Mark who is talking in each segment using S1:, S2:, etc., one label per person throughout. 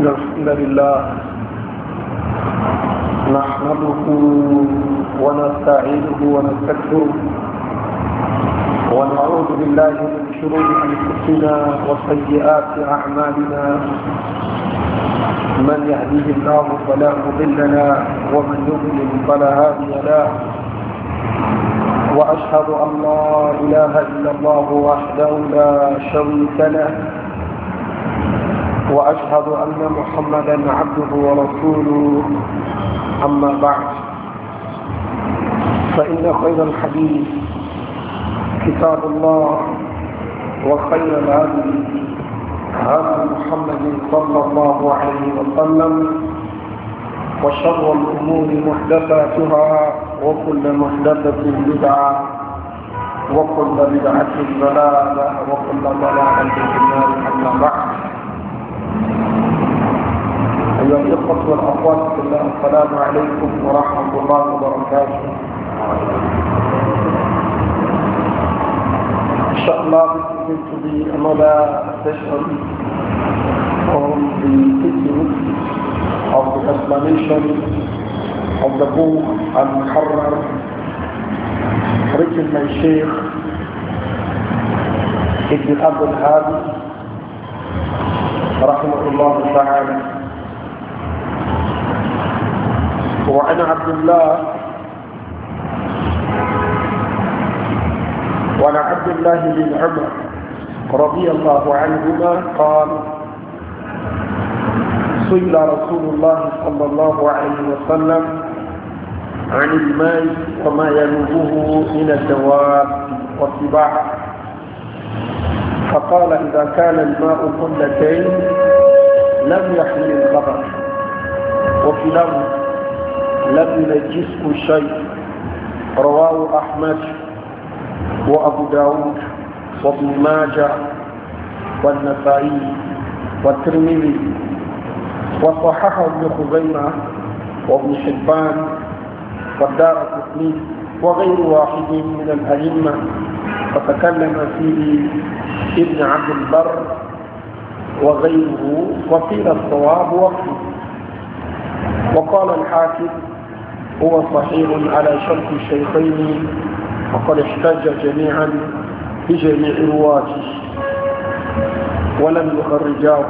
S1: إن الحمد لله نحمده ونستعينه ونستغفره ونعوذ بالله من شرور أنفسنا وسيئات أعمالنا من يهديه الله فلا مضل له ومن يضلل فلا هادي له وأشهد أن لا إله إلا الله وحده لا شريك له وأشهد أن محمدا عبده ورسوله أما بعد فإن خير الحديث كتاب الله وخير الهدي هدي محمد صلى الله عليه وسلم وشر الأمور محدثاتها وكل محدثة بدعة وكل بدعة ضلالة وكل ضلالة في النار أما بعد أيها الإخوة والأخوات في الله السلام عليكم ورحمة الله وبركاته. Inshallah, this is going to be another session on the teaching of the explanation of the book Al-Muharrar written by Sheikh Ibn Abdul Hadi rahimahullah ta'ala. وعن عبد الله بن عمر رضي الله عنهما قال سئل رسول الله صلى الله عليه وسلم عن الماء وما ينوبه من الدواب والطباع فقال إذا كان الماء قلتين لم يحمل الخبر وفي لفظ لم ينجسه شيء رواه أحمد وأبو داود وابن ماجه والنسائي والترمذي وصححه ابن خزيمة وابن حبان والدارقطني وغير واحد من الأئمة وتكلم فيه ابن عبد البر وغيره وقيل الصواب وقفه وقال الحاكم هو صحيح على شرط الشيخين وقد احتج جميعا بجميع رواته ولم يخرجاه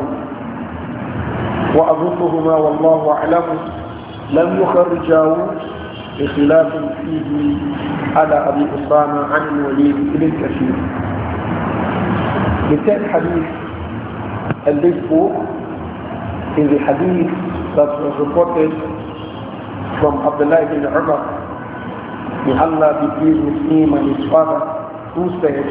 S1: وأظنهما والله أعلم لم يخرجاه بخلاف فيه على أبي أسامة عن الوليد بن كثير. The third hadith in this book is the hadith that was reported from Abdullah ibn Umar, may Allah be pleased with him and his father, who said,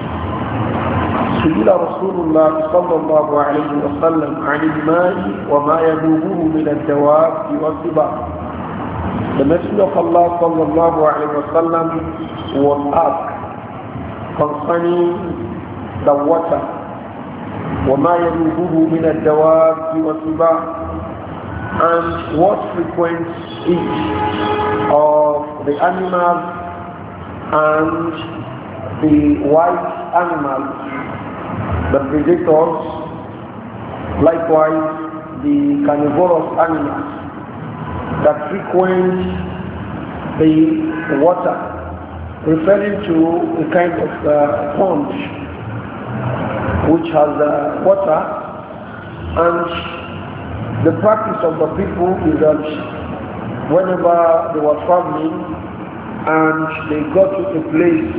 S1: سئل رسول الله صلى الله عليه وسلم عن الماء وما يذوبه من الدواب والطباع. The Messenger of Allah صلى الله عليه وسلم was asked concerning the water وما يذوبه من الدواب والطباع and what frequents each of the animals and the white animals, the predators, likewise the carnivorous animals that frequent the water, referring to a kind of sponge which has water. And the practice of the people is that whenever they were traveling and they got to a place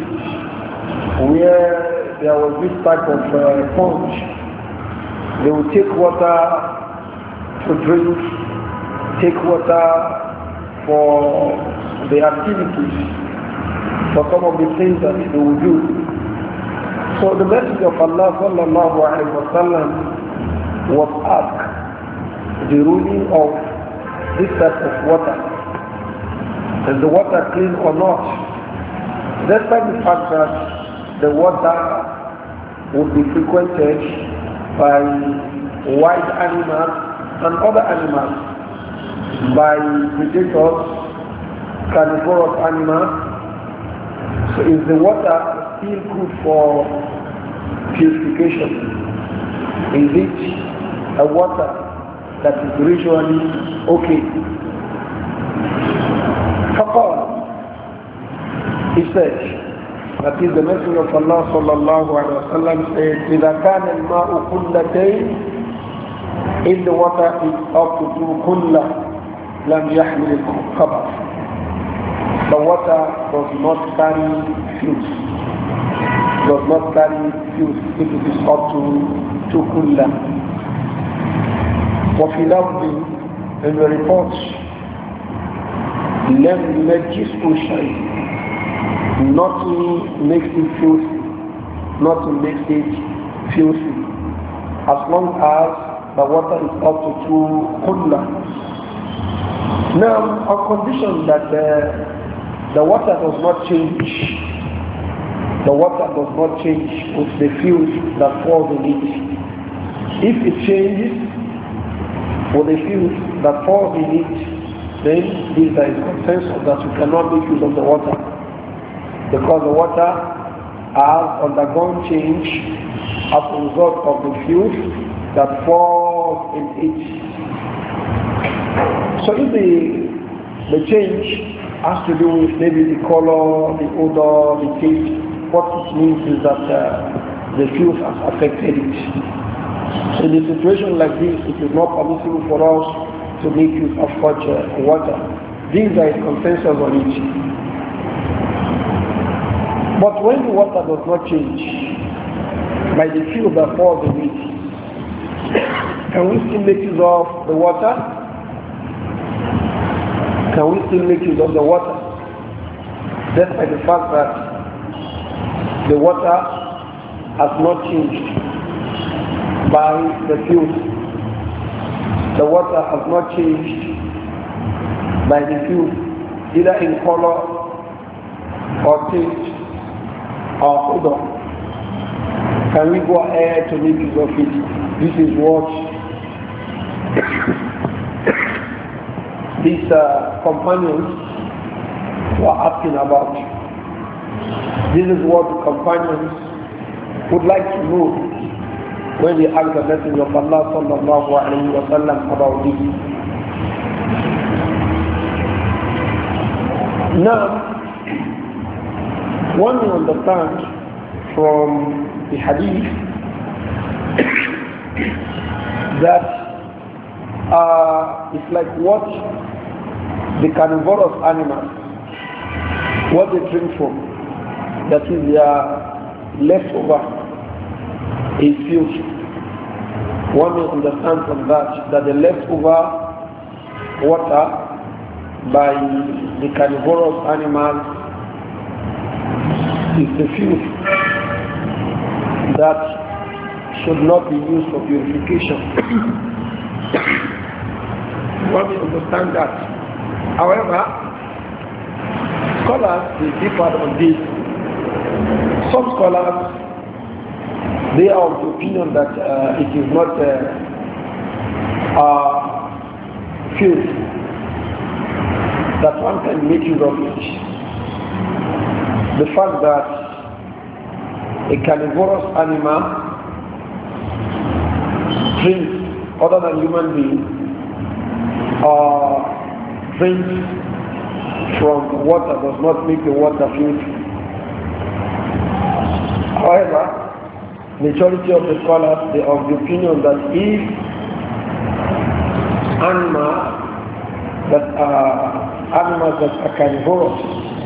S1: where there was this type of sponge, they would take water to drink, take water for the activities, for some of the things that they would do. So the Messenger of Allah sallallahu alaihi wasallam was asked the ruling of this type of water. Is the water clean or not? Despite the fact that the water would be frequented by wild animals and other animals, by predators, carnivorous animals. So is the water still good for purification? Is it a water that is usually okay. فقال, he said, that is the Messenger of Allah sallallahu alayhi wa sallam said, إذا كان الماء قلتين, if the water is up to 2 kulla, لم يحمل الخبر. The water does not carry fuels. Does not carry fuels if it is up to 2 kulla. وفي لفظ, in the report, لم ينجسه شيء, nothing makes it filthy, nothing makes it filthy, as long as the water is up to 2 kulla. Now, on condition that the water does not change, the water does not change with the fuel that falls in it. If it changes with the fuel that falls in it, then there is consensus that you cannot make use of the water, because the water has undergone change as a result of the fuel that falls in it. So if the change has to do with maybe the color, the odor, the taste, what it means is that the fuel has affected it. So in a situation like this, it is not permissible for us to make use of such water. These are consensus on it. But when the water does not change by the fuel that falls in it, can we still make use of the water? Can we still make use of the water? Despite the fact that the water has not changed by the fuel. The water has not changed by the fuel, either in color or taste or odor. Can we go ahead to make use of it? This is what these companions were asking about. This is what the companions would like to know when they asked the Messenger of Allah sallallahu alayhi wa sallam about this. Now, one will understand from the hadith that it's like what the carnivorous animals, what they drink from, that is their leftover, is fuel. One may understand from that the leftover water by the carnivorous animals is the fuel that should not be used for purification. One may understand that. However, scholars they differ on this. Some scholars they are of the opinion that it is not fuel that one can make use of it. The fact that a carnivorous animal drinks other than human beings drinks from water does not make the water filthy. However, majority of the scholars they are of the opinion that if animals that are carnivorous,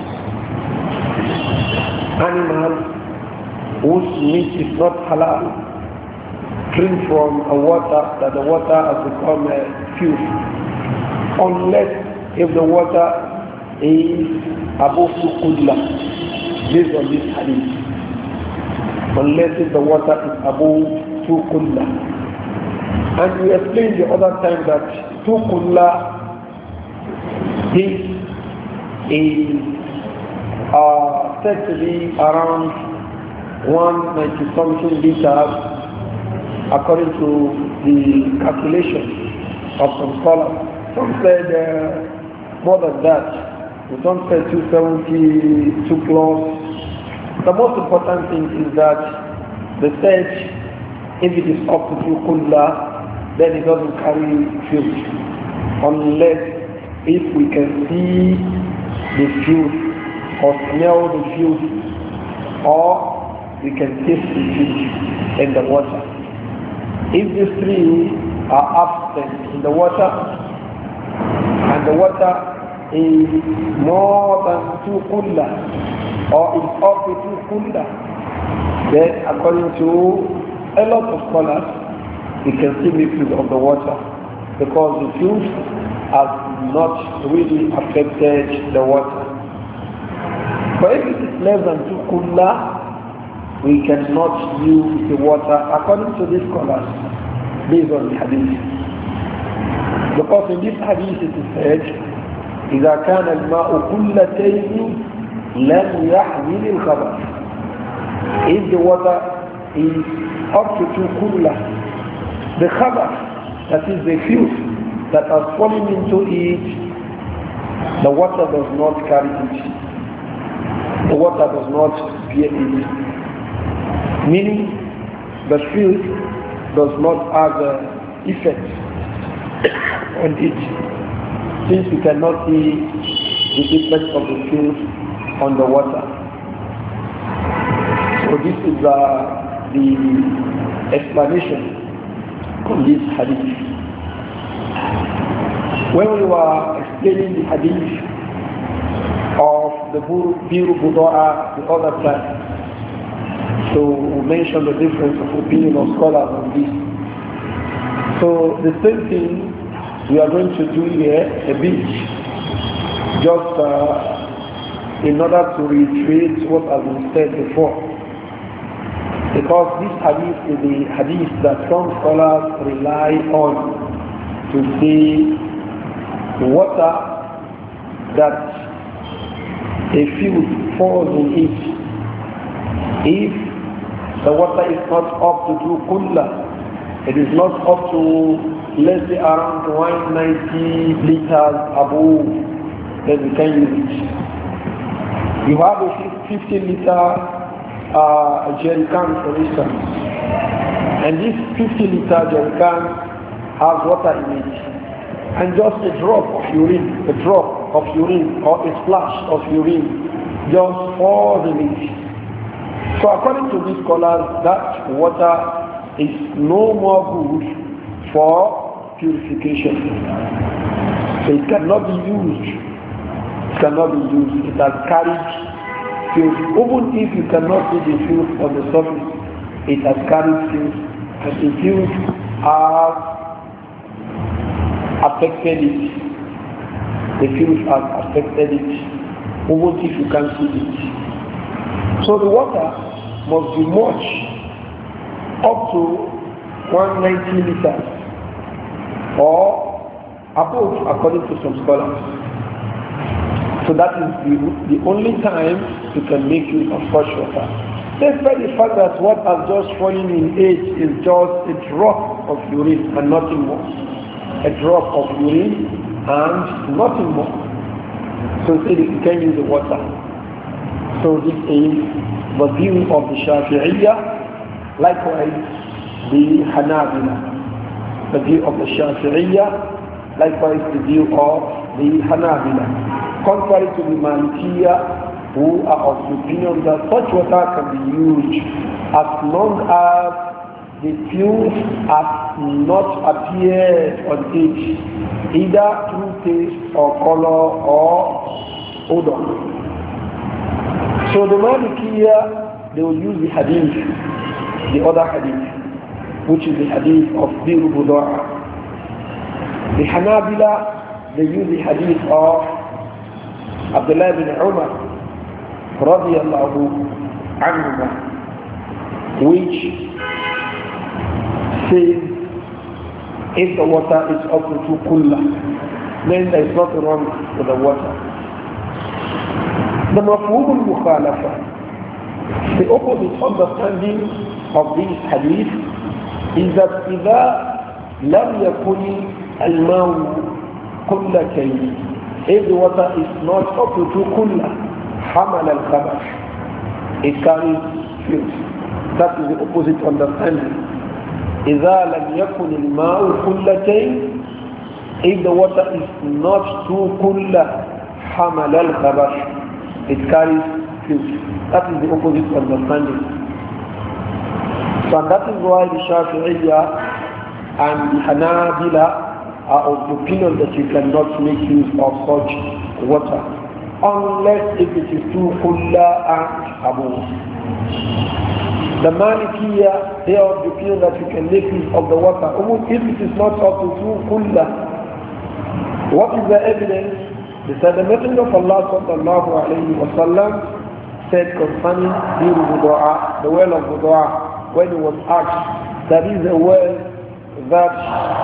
S1: animals whose meat is not halal, drink from a water that the water has become fuel, unless if the water is above 2 kudla, based on this hadith. Unless if the water is above 2 kulla. And we explained the other time that 2 kulla this is said to be around 190 something liters according to the calculation of some scholars. Some said more than that. Some said 270, 2 plus. The most important thing is that the stage, if it is up to 2 kulla, then it doesn't carry filth. Unless if we can see the filth or smell the filth, or we can taste the filth in the water. If these three are absent in the water, and the water is more than 2 kulla, or is up to 2 kulla, then according to a lot of scholars, we can see mixes of the water, because the filth has not really affected the water. But if it is less than 2 kulla, we cannot use the water according to these scholars based on the hadith. Because in this hadith it is said, إذا كان الماء كلتين لم يحمل الخبث. If the water is up to 2 kulla, the khabath, that is the filth that has fallen into it, the water does not carry it. The water does not bear it. Meaning, the filth does not have an effect on it, since we cannot see the effect of the filth on the water. So this is the explanation on this hadith. When we were explaining the hadith of the Biru Buda'a the other time, so we mentioned the difference of opinion of scholars on this. So the same thing we are going to do here a bit, just in order to reiterate what has been said before. Because this hadith is the hadith that some scholars rely on to say water that a field falls in it. If the water is not up to 2 kulla, it is not up to, let's say, around 190 liters above, then we can use it. You have a 50-liter jerrycan, for instance, and this 50-liter jerrycan has water in it, and just a drop of urine, or a splash of urine just falls in it. So according to these scholars, that water is no more good for purification. So it cannot be used. It cannot be used. It has carried filth. Even if you cannot see the filth on the surface, it has carried filth. And the filth has affected it. The filth has affected it. Even if you can't see it. So the water must be much up to 190 liters or above, according to some scholars. So that is the only time you can make use of fresh water. Despite the fact that what has just fallen in age is just a drop of urine and nothing more. A drop of urine and nothing more. So say that you can use the water. So this is the view of the Shafi'iyya, likewise the Hanabila. The view of the Shafi'iyya, likewise the view of the Hanabila. Contrary to the Malikiyya, who are of the opinion that such water can be used as long as the filth has not appeared on it, either through taste or color or odor. So the Malikiyya, they will use the hadith, the other hadith, which is the hadith of Biru Buda'a. The Hanabila, they use the hadith of Abdullah bin Umar, radiyallahu anhu, which says if the water is up to 2 kulla, then there is nothing wrong with the water. The mafhum al-mukhalafa, the opposite understanding of this hadith is that إذا لم يكن الماء قلتين, if the water is not up to 2 kulla, حمل الخبث, it carries filth. That is the opposite understanding. إذا لم يكن الماء كلتين, if the water is not too kulla, حمل الخبر, it carries filth. That is the opposite understanding. So that is why the Shafi'iyya and the Hanabila are of the opinion that you cannot make use of such water unless if it is too kulla and above. The Malikiyya, they are of the opinion that you can make use of the water even if it is not up to too kulla. What is the evidence? They said the Messenger of Allah sallallahu alayhi wa sallam said concerning the well of Budu'a, when he was asked, that is a well that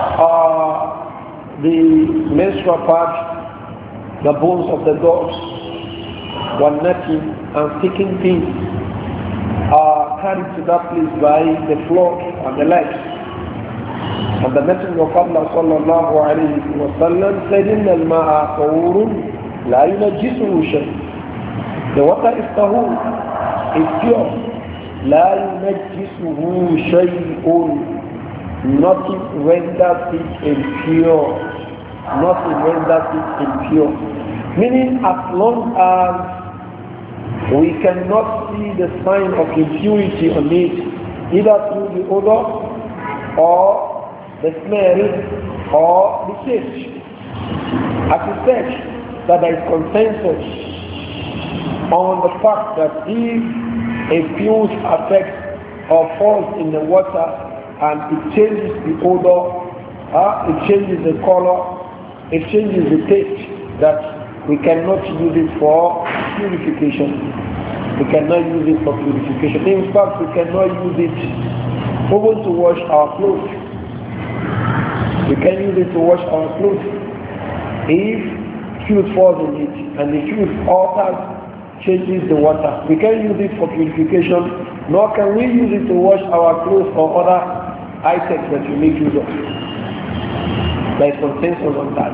S1: the menstrual part, the bones of the dogs, one netting and sticking things are carried to that place by the flock and the legs. And the Messenger of Allah sallallahu alayhi wa sallam said, إِنَّ الْمَاءَ طَهُورٌ لَا يُنَجِّسُهُ شَيْءٌ. The water is tahur, is pure. لَا يُنَجِّسُهُ شَيْءٌ. Nothing renders it impure. Nothing renders it impure. Meaning, as long as we cannot see the sign of impurity on it, either through the odor or the smell or the taste. As we said, that there is consensus on the fact that if a fuse affects or falls in the water and it changes the odor, it changes the color, it changes the taste, that we cannot use it for purification. We cannot use it for purification. In fact, we cannot use it even to wash our clothes. We can use it to wash our clothes. If fluid falls in it and the fluid alters, changes the water, we can use it for purification, nor can we use it to wash our clothes or other items that we make use of. There is consensus on that.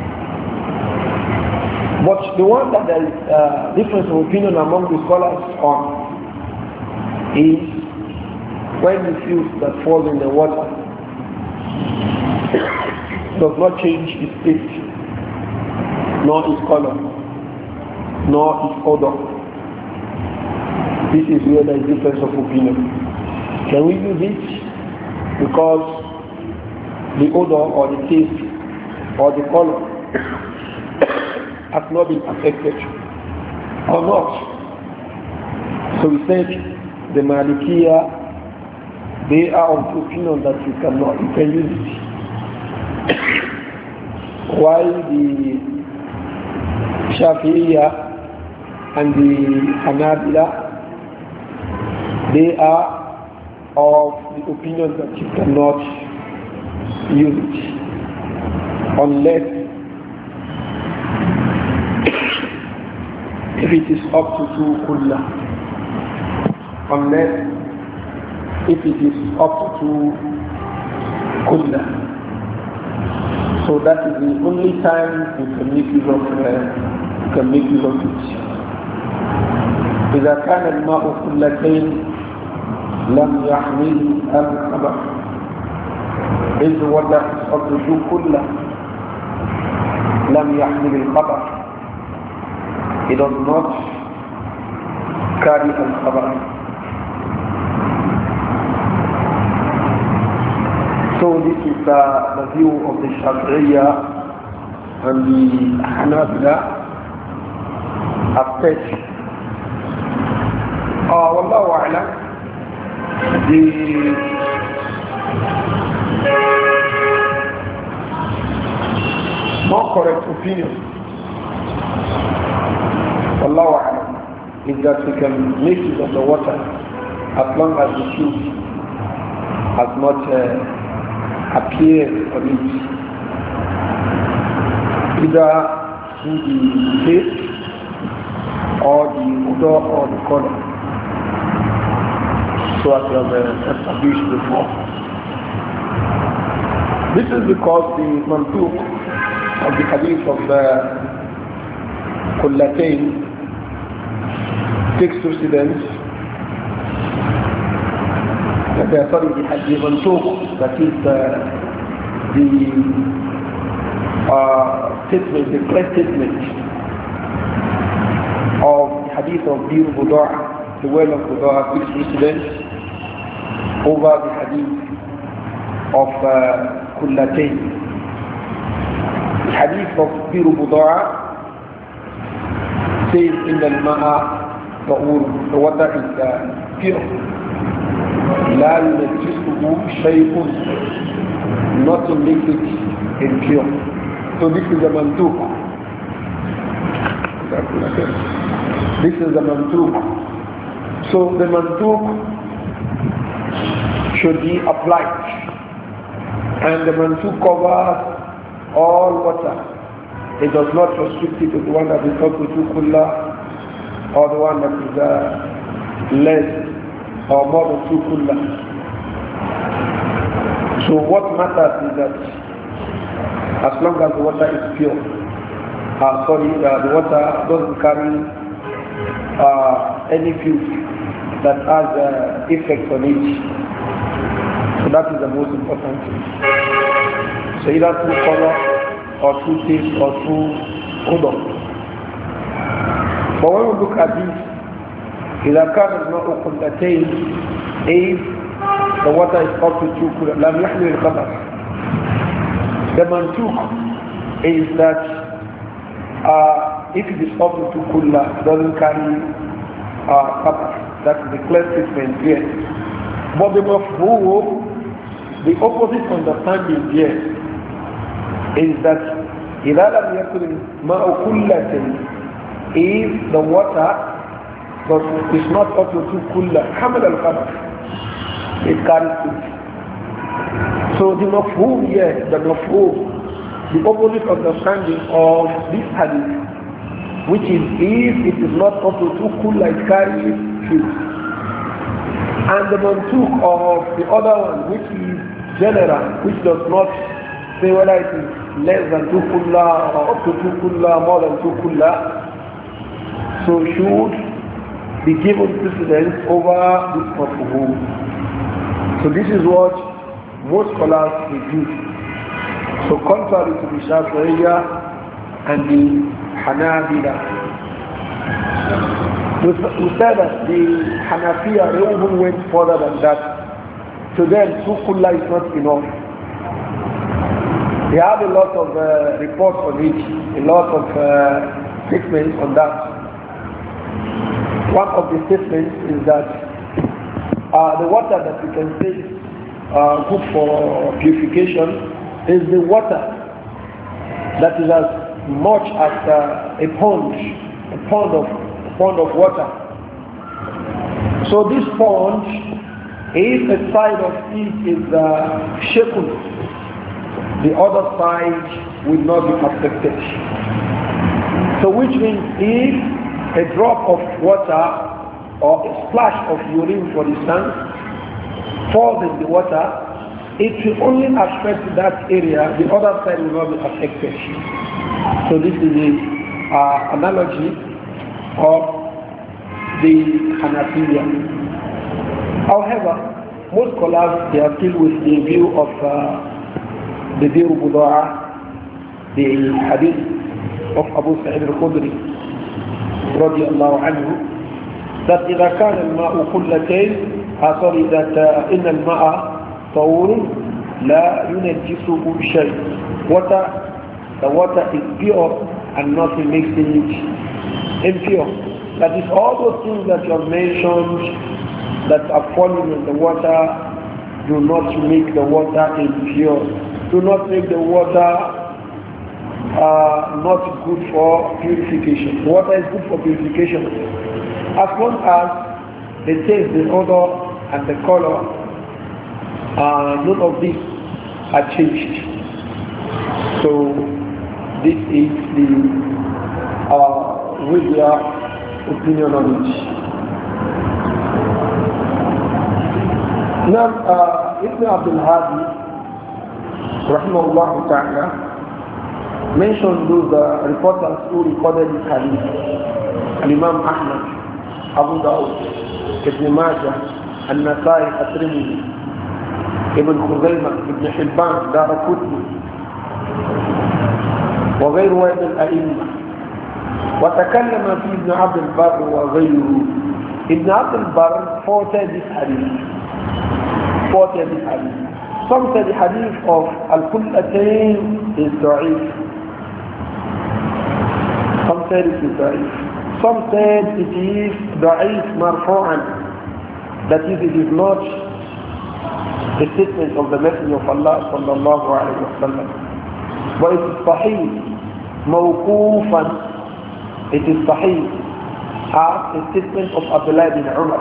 S1: But the one that there is difference of opinion among the scholars on is when the fluid that falls in the water does not change its taste, nor its color, nor its odor. This is where there is difference of opinion. Can we use it because the odor or the taste or the color has not been affected or not? So we said the Malikiyya, they are of the opinion that you can use it. While the Shafi'iyya and the Hanabila, they are of the opinion that you cannot use it unless if it is up to 2 kulla, unless if it is up to 2 kulla. So that is the only time you can make use of it. إذا كان الماء كلتين لم يحمل الخبر. If the water is up to 2 kulla, لم يحمل الخبر. It does not carry al-khabar. So this is the view of the Shafi'iyya and the Hanabila aspect. Wallahu a'lam, the more correct opinion, wallahu a'lam, is that we can make use of the water as long as the fluid has not appear on it, either through the taste or the odor or the color, so as we have established before. This is because the mantuq of the hadith of the Kullatayn takes precedence sorry, the mantuq, that is the statement, the clear statement of the hadith of Bir Buda'a, the well of Buda'a, which precedence over the hadith of Kullatayn. The hadith of Bir Buda'a says in the Ma'a, the water is pure. لا ينجسه شيء, nothing makes it impure. So this is a mantuk. This is a mantuk. So the mantuk should be applied, and the mantuk covers all water. It does not restrict it to the one that is up to kullah or the one that is less or more than 2 kullah. So what matters is that as long as the water is pure, the water doesn't carry any fuel that has effect on it. So that is the most important thing. So either through color or through taste or through odor. But when we look at this, إذا كان الماء قلتين, if the water is up to 2 kullah, لم يحمل الخبر. The mantuk is that if it is up to 2 kullah, it doesn't carry khabar. That is the clear statement here. But the mafhum, the opposite understanding here is that إذا لم يكن الماء قلتين, if the water but it's not up to 2 kullah, hamad al-khabar, it carries it. So the mafhum here, the opposite understanding of this hadith, which is if it is not up to 2 kullah, it carries it. And the mantuk of the other one, which is general, which does not say whether it is less than 2 kullah or up to 2 kullah, more than 2 kullah, so should be given precedence over this mafhum. So this is what most scholars do. So contrary to the Shafi'iyya and the Hanabila, we said that the Hanafiya, they even went further than that. To them, 2 kullah is not enough. They have a lot of reports on it, a lot of statements on that. One of the statements is that the water that we can say is good for purification is the water that is as much as a pond of water. So this pond, if a side of it is shaken, the other side will not be affected. So which means if a drop of water or a splash of urine, for instance, falls in the water, it will only affect that area, the other side will not be affected. So this is the analogy of the Hanafiya. However, most scholars, they are still with the view of the Bir Buda'a, the hadith of Abu Sa'id al-Khudri رضي الله عنه, that إذا كان الماء قلتين, that إن الماء طهور لا ينجسه شيء. The water is pure and nothing makes it impure. That is all those things that you have mentioned that are falling in the water do not make the water impure. Do not make the water not good for purification. Water is good for purification as long as the taste, the odor, and the color, none of these are changed. So this is the Wizya opinion on it. Now, Ibn Abdul Hadi, rahimahullah ta'ala, mentioned those reporters who recorded this hadith. Imam Ahmad, Abu Dawud, Ibn Majah, النسائي الترمذي ابن خزيمة ابن حبان دارقطني وغير واحد الأئمة. وتكلم في ابن عبد البر وغيره. ابن عبد البر فوت بالحديث. Some said the hadith of Al-Kullatain is da'if. Some said it is da'if. Some said it is da'if marfu'an. That is, it is not the statement of the Messenger of Allah sallallahu alayhi wa sallam. But it is sahih, mawqufan. It is sahih as a statement of Abdullah bin Umar.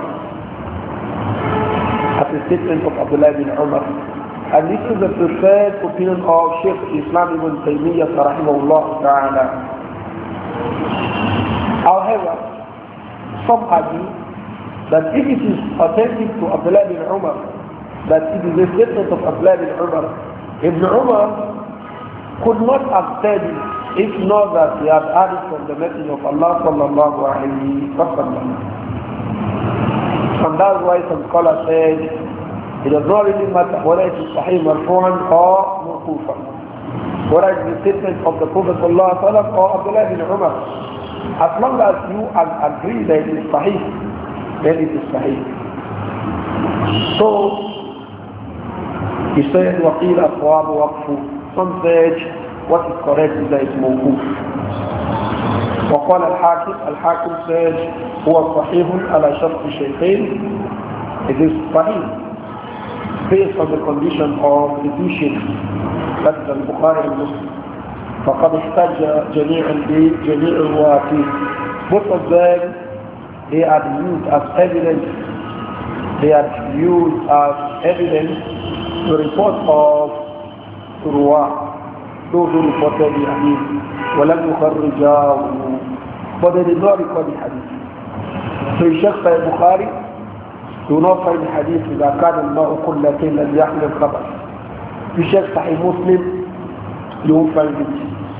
S1: As a statement of Abdullah bin Umar. And this is the preferred opinion of Shaykh Islam ibn Taymiyyah rahimahullah ta'ala. However, some argue that if it is authentic to Abdullah bin Umar, that it is a statement of Abdullah bin Umar, Ibn Umar could not have said it if not that he had heard it from the Messenger of Allah sallallahu alayhi wa sallam. And that's why some scholars said it does not really matter whether it is Sahih Marfu'an or Mawqufan, whether it is the statement of the Prophet sallallahu alayhi wa sallam or Abdullah bin Umar. As long as you agree that it is Sahih, then it is Sahih. So, he said, وَقِيلَ الصَّوَابُ وَقْفُ. Some said, what is correct is that it's mawquf. وقال الحاكم said, هو صحيح على شرط الشيخين. It is Sahih based on the condition of the two sheikhs. That's Al-Bukhari and Muslim. فقد احتج جميعا بجميع الرواة. Both of them, they are used as evidence. The report of Ruwa, those who reported the hadith, وَلَمْ يُخَرِّجَاهُ, but they did not record the hadith. So you check by Bukhari, do not find the hadith إذا كان الماء قلتين الذي يحمل الخبر. You check Sahih Muslim, you won't find it.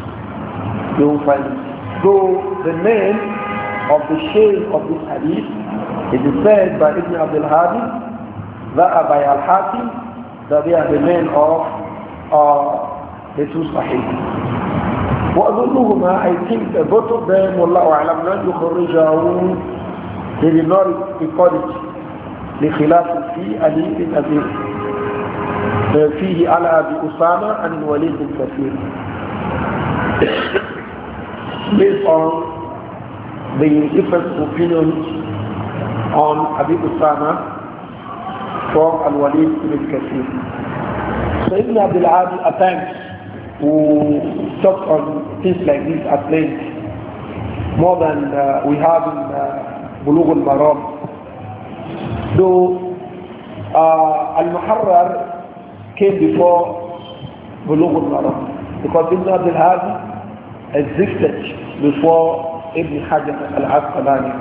S1: Though the name of the shaykh of this hadith, it is said by Ibn Abdul Hadi, that by Al-Hakim, that they are the men of the two Sahih. وَأَظُنُّهُمَا, I think both of them, وَاللَّهُ أَعْلَمْ, لَنْ يُخَرِّجَهُ, they did not record it. لخلاف في علي بن أبي فيه على أبي أسامة عن الوليد بن كثير. Based on the different opinions on Abi Usama from Al-Walid ibn Kathir. So Ibn Abdul Adi at times who talked on things like this at length, more than we have in Bulugh al-Maram. Though Al-Muharrar came before Bulugh al-Maram, because Ibn Abdul Adi existed before Ibn Hajar al-Asqalani.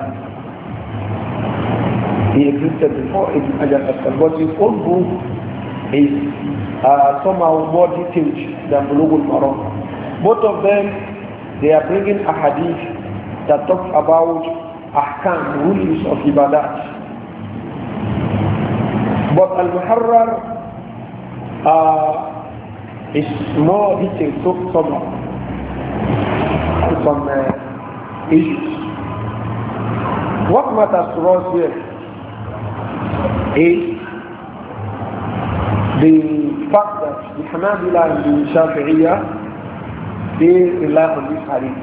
S1: He existed before Ibn Hajar al-Asqalani, but his own book is somehow more detailed than Bulugh al-Maram. Both of them, they are bringing a hadith that talks about ahkam, rules of ibadat. But Al-Muharrar is more detailed, somehow. Some issues. What matters to us here is the fact that the Hanabila and the Shafi'iyya, they rely on this hadith.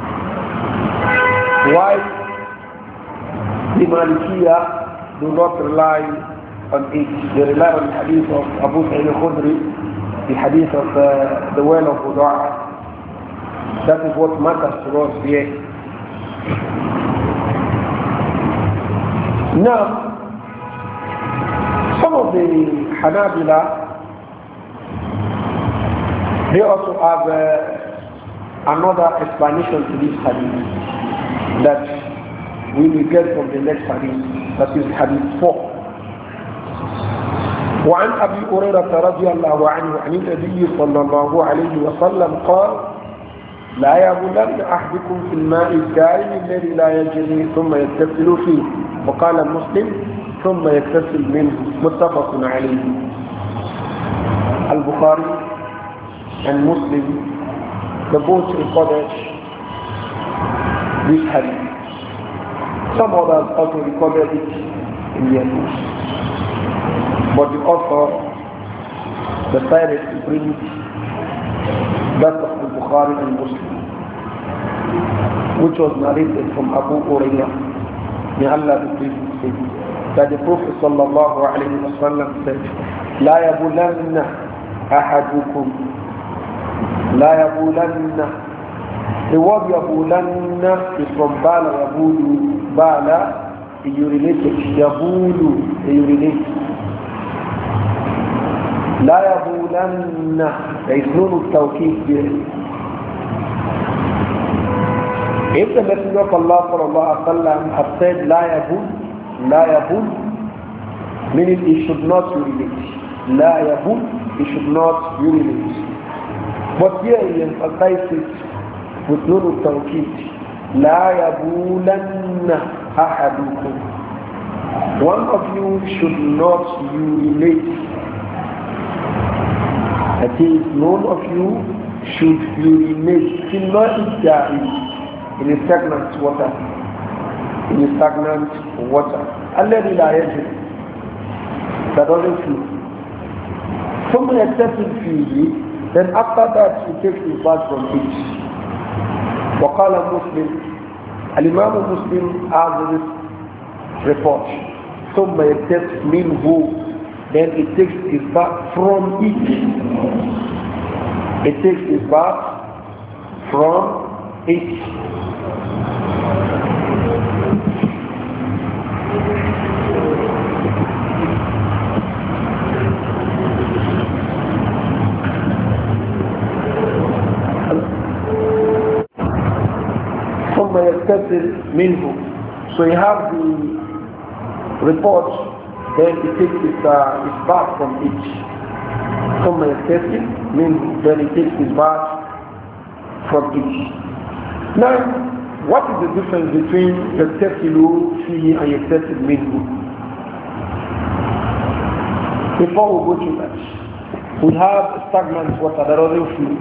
S1: Why the Malikiyya do not rely on it? They rely on the hadith of Abu Sa'id al-Khudri, the hadith of the well of Budu'a. That is what matters to us here. Now, some of the Hanabila, they also have another explanation to this hadith that we will get from the next hadith, that is hadith 4. وعن أبي هريرة رضي الله عنه عن النبي صلى الله عليه وسلم قال: لا يبولن أحدكم في الماء الدائم الذي لا يجري ثم يغتسل فيه. وقال مسلم: ثم يغتسل منه متفق عليه. Al-Bukhari and Muslim, the both recorded this hadith. Some others also recorded it in their books. But the author decided to bring that of Al-Bukhari and Muslim, which was narrated from Abu Hurairah. May Allah be pleased with him. That the Prophet sallallahu alayhi wa sallam said, لا يبولن أحدكم لا يبولن. The word يبولن is from Bala Yabulu. Bala, he urinated. Yabulu, he urinated. لا يبولن. There is no tawqif there. If the Messenger of Allah sallallahu alaihi wasallam has said لا يبول, meaning he should not urinate. لا يبول, he should not urinate. But here he emphasizes with no tawqif. لا يبولن أحدكم. One of you should not urinate. That is, none of you should urinate in a stagnant water. In a stagnant water. الذي لا يجري. That doesn't flow. Someone accepts it freely, then after that he takes his bath from it. وقال مسلم, الإمام مسلم has this report. ثم يكتب منه, then it takes his bath from it. It takes his bath from it. ثم يكتب منه. So you have the report, then it takes his bath from it. ثم يكتب منه, then it takes his bath from it. Now, what is the difference between يكتسل فيه and يكتسل منه? Before we go to that, we have stagnant water that doesn't flow.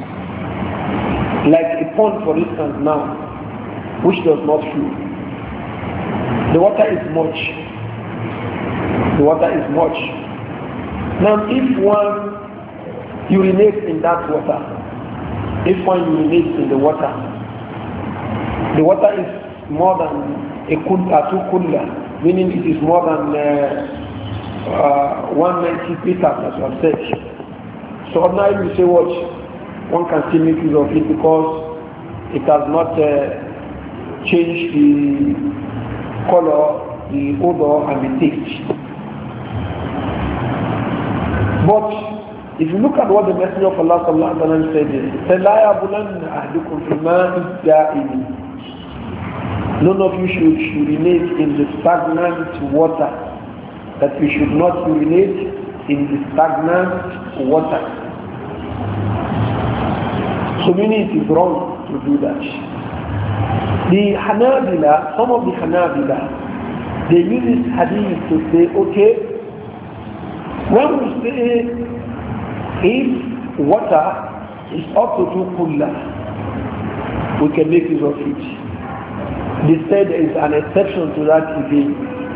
S1: Like a pond, for instance, now, which does not flow. The water is much. The water is much. Now, if one urinates in that water, if one urinates in the water is more than a two kulla, meaning it is more than 190 liters, as I said. So now you say what? One can still make use of it because it has not changed the color, the odor, and the taste. But if you look at what the Messenger of Allah sallallahu alaihi wasallam said, لا يبولن أحدكم في الماء الدائم. None of you should urinate in the stagnant water. That you should not urinate in the stagnant water. So meaning it is wrong to do that. The Hanabila, some of the Hanabila, they use this hadith to say, okay, when we say if water is up to 2 kulla, we can make use of it. They said there is an exception to that event.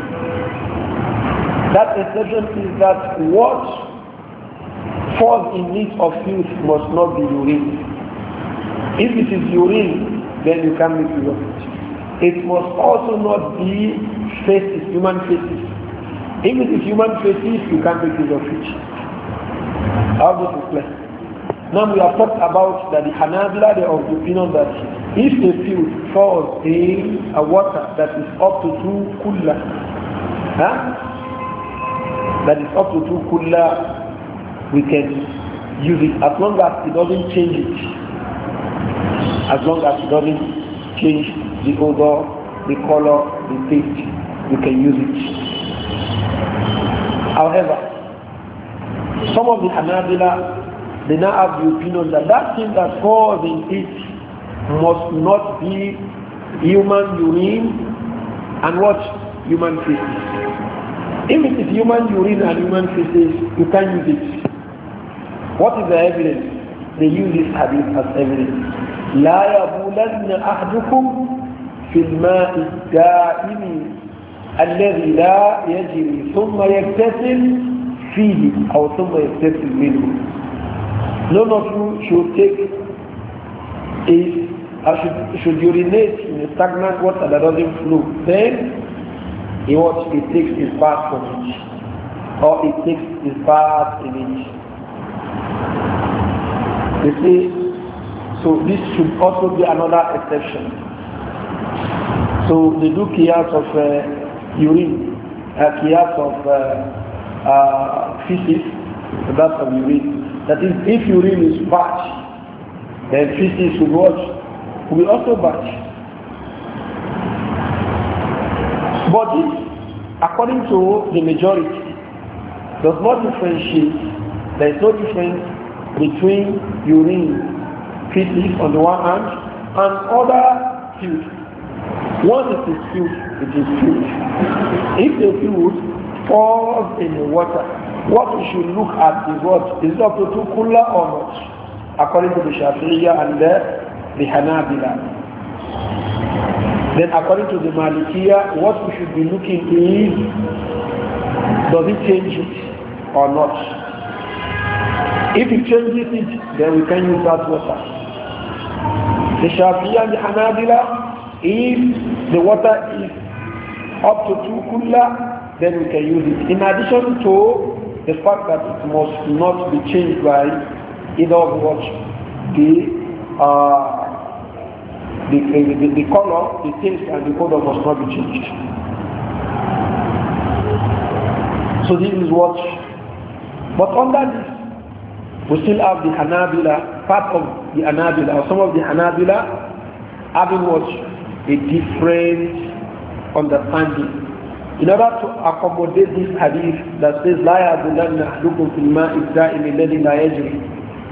S1: That exception is that what falls in need of filth must not be urine. If it is urine, then you can make use of it. It must also not be faces, human faces. If it is human faces, you can't make use of it. How this is clear. Now we have talked about that the Hanabila, they are of the opinion that if the filth falls in a water that is up to 2 kulla, that is up to 2 kulla, we can use it as long as it doesn't change it. As long as it doesn't change the odor, the color, the taste, we can use it. However, some of the Hanabila, they now have the opinion that that thing that falls in it must not be human urine and what? Human feces. If it is human urine and human feces, you can't use it. What is the evidence? They use this hadith as evidence. لا يبولن أحدكم في الماء الدائم الذي لا يجري ثم يغتسل فيه أو ثم يغتسل منه. None of you should take should urinate in a stagnant water that doesn't flow. Then he takes his bath from it, or he takes his bath in it. They say, so this should also be another exception. So they do qiyas of urine, qiyas of feces, that's of urine. That is, if urine is batch, then feces will also batch. But this, according to the majority, does not differentiate. There is no difference between urine, feces on the one hand, and other fluid. Once it is fluid, it is fluid. If the fluid falls in the water, what we should look at is what? Is it up to kula or not? According to the Shafi'iyya and the Hanabila. Then according to the Malikiya, what we should be looking is, does it change it or not? If it changes it, then we can use that water. The Shafi'iyya and the Hanabila, if the water is up to 2 kulla, then we can use it. In addition to the fact that it must not be changed by either of what the color, the taste, and the color must not be changed. So this is what. But under this, we still have the Hanabila, part of the Hanabila, or some of the Hanabila having what? A different understanding. In order to accommodate this hadith that says, لا يَعْدُلَنَّ أَحْدُكُمْ فِي الْمَاءِ الدَّائِمِ الَّذِي لَا يَجْرِي.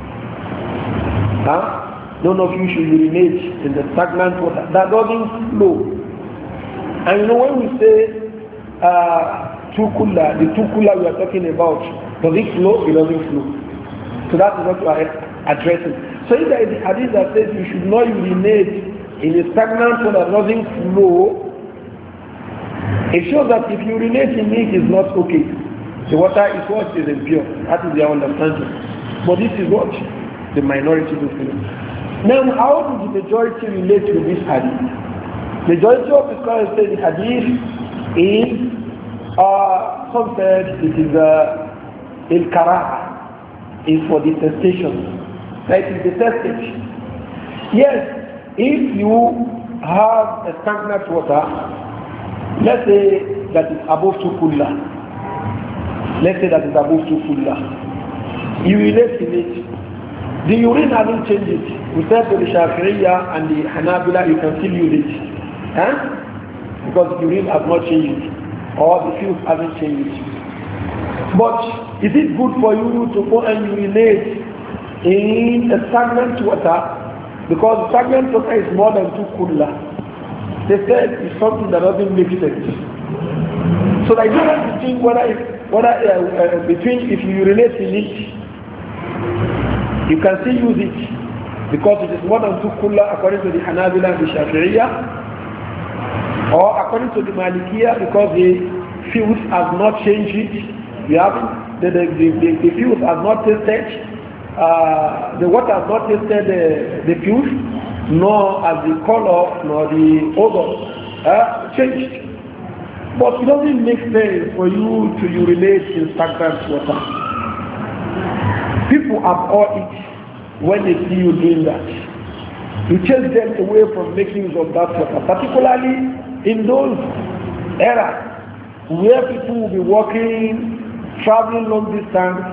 S1: None of you should urinate in the stagnant water that doesn't flow. And you know when we say the 2 kulla we are talking about, does it flow? It doesn't flow. So that is what we are addressing. So if there is a hadith that says you should not urinate in a stagnant water that doesn't flow, it shows that if you urinate in it, it's not okay. The water is what is impure. That is their understanding. But this is what the minority do feel. Now, how do the majority relate to this hadith? Majority of the scholars say the hadith is, some said it is il-karaha, is for detestation. That is detestation. Yes, if you have a stagnant water, let's say that is above 2 kulla. Let's say that is above 2 kulla. You relate in it. The urine hasn't changed it. We said to the Shafi'iyya and the Hanabila, you can still use it. Because the urine has not changed it. Or the fuel hasn't changed it. But is it good for you to go and urinate in a stagnant water? Because stagnant water is more than 2 kulla. They said it's something that doesn't make sense. So the difference between between if you urinate in it, you can still use it because it is more than 2 kulla according to the Hanabila and the Shafi'iyya, or according to the Malikiya because the fuels have not changed it. You haven't, the fuels have not tasted, the water has not tasted the fuels, nor has the color nor the odor changed. But it doesn't make sense for you to urinate in stagnant water. People abhor it when they see you doing that. You chase them away from making use of that water, particularly in those eras where people will be walking, traveling long distance,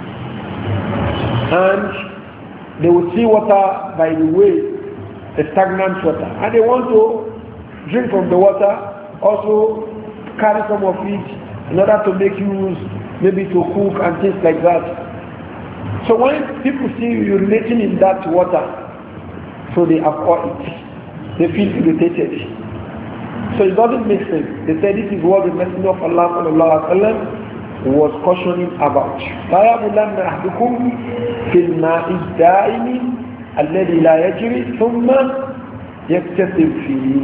S1: and they will see water by the way, a stagnant water, and they want to drink from the water, also carry some of it in order to make use, maybe to cook and things like that. So when people see you urinating in that water, so they abhor it. They feel irritated. So it doesn't make sense. They said this is what the Messenger of Allah sallallahu alaihi wasallam was cautioning about. لا يبلن أحدكم في الماء الدائم الذي لا يجري ثم يكتسب فيه.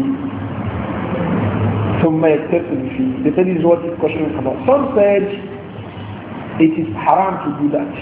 S1: ثم يكتسب فيه. They said this is what he's cautioning about. Some said it is haram to do that.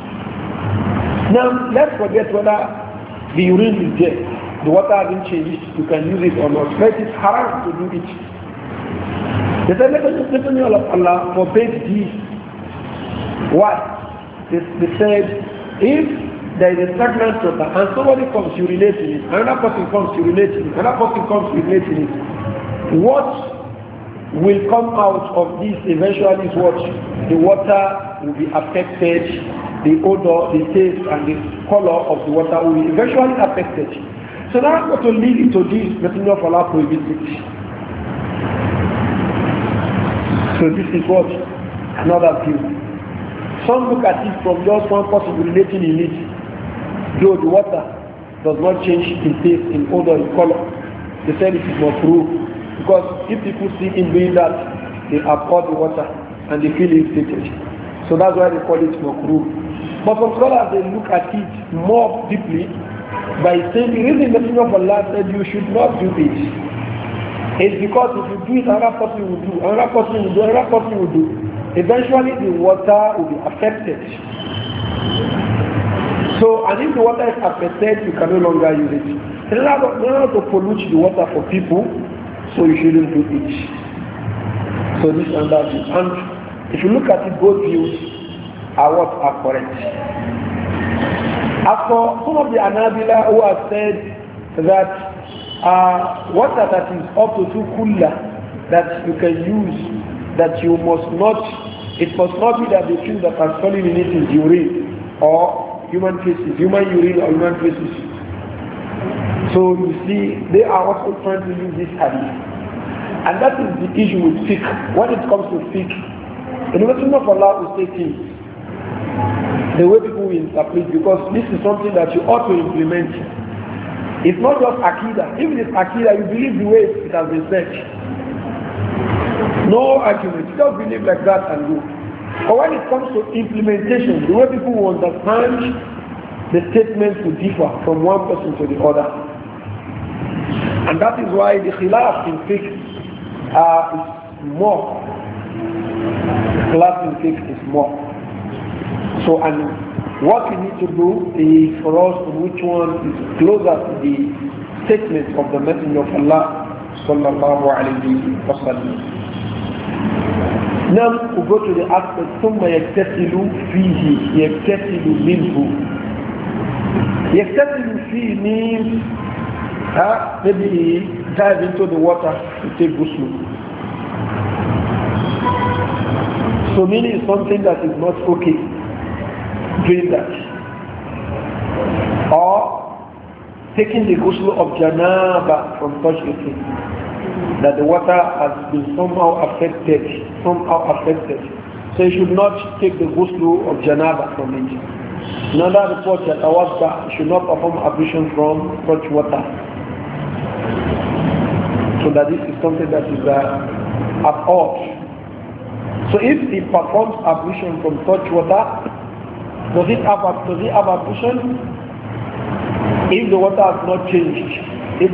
S1: Now let's forget whether the urine is there. The water hasn't changed, you can use it or not. But it's haram to do it. They said, let us listen to Allah forbade this. Why? They said, if there is a stagnant water and somebody comes urinating it, another person comes urinating it, another person comes urinating it, what will come out of this eventually is what? The water will be affected, the odor, the taste, and the color of the water will be eventually affected. So that's what will lead to this, Messenger of Allah prohibits it. So this is what another view. Some look at it from just one person relating in it. Though the water does not change in taste, in odor, in color. They said it is not true. Because if people see him doing that, they abhor the water and they feel irritated. So that's why they call it makruh. But some scholars, they look at it more deeply by saying the reason the Messenger of Allah said you should not do it is because if you do it, another person will do, another person will do, another person will do. Eventually the water will be affected. So, and if the water is affected, you can no longer use it. In order to pollute the water for people, so you shouldn't do it. So this and that is. And if you look at it, both views are what are correct. As for some of the Anabila who have said that water that is up to 2 kulla that you can use, that you must not, it must not be that the things that are falling in it is urine or human feces, human urine or human feces. So you see, they are also trying to use this hadith. And that is the issue with fiqh. When it comes to fiqh, the Messenger of Allah will say things the way people will interpret, because this is something that you ought to implement. It's not just Akida. If it is Akida, you believe the way it has been said. No argument. Just believe like that and go. But when it comes to implementation, the way people will understand the statements will differ from one person to the other. And that is why the khilaf in fiqh is more. The khilaf in fiqh is more. So, and what we need to do is for us to which one is closer to the statement of the Messenger of Allah sallallahu alayhi wa sallam. Now we go to the aspect ثم يكتسل فيه يكتسل منه. يكتسل فيه means maybe he dive into the water to take ghusl. So meaning is something that is not okay doing that. Or taking the ghusl of janaba from such a thing, that the water has been somehow affected. So you should not take the ghusl of janaba from it. Another report that you should not perform ablution from such water. So that this is something that is abhorred. So if he performs ablution from such water, does it have ablution? If the water has not changed, he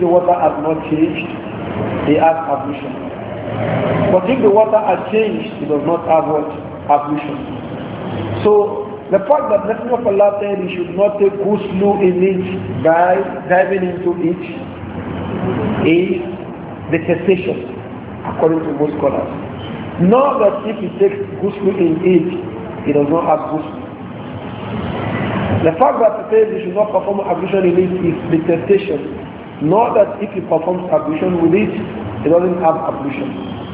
S1: has ablution. But if the water has changed, he does not have what? Ablution. So the fact that Messenger of Allah said he should not take ghusl in it by diving into it is the cessation, according to most scholars. Not that if he takes ghusl in it, he does not have ghusl. The fact that he says he should not perform ablution in it is the cessation. Not that if he performs ablution with it, he doesn't have ablution.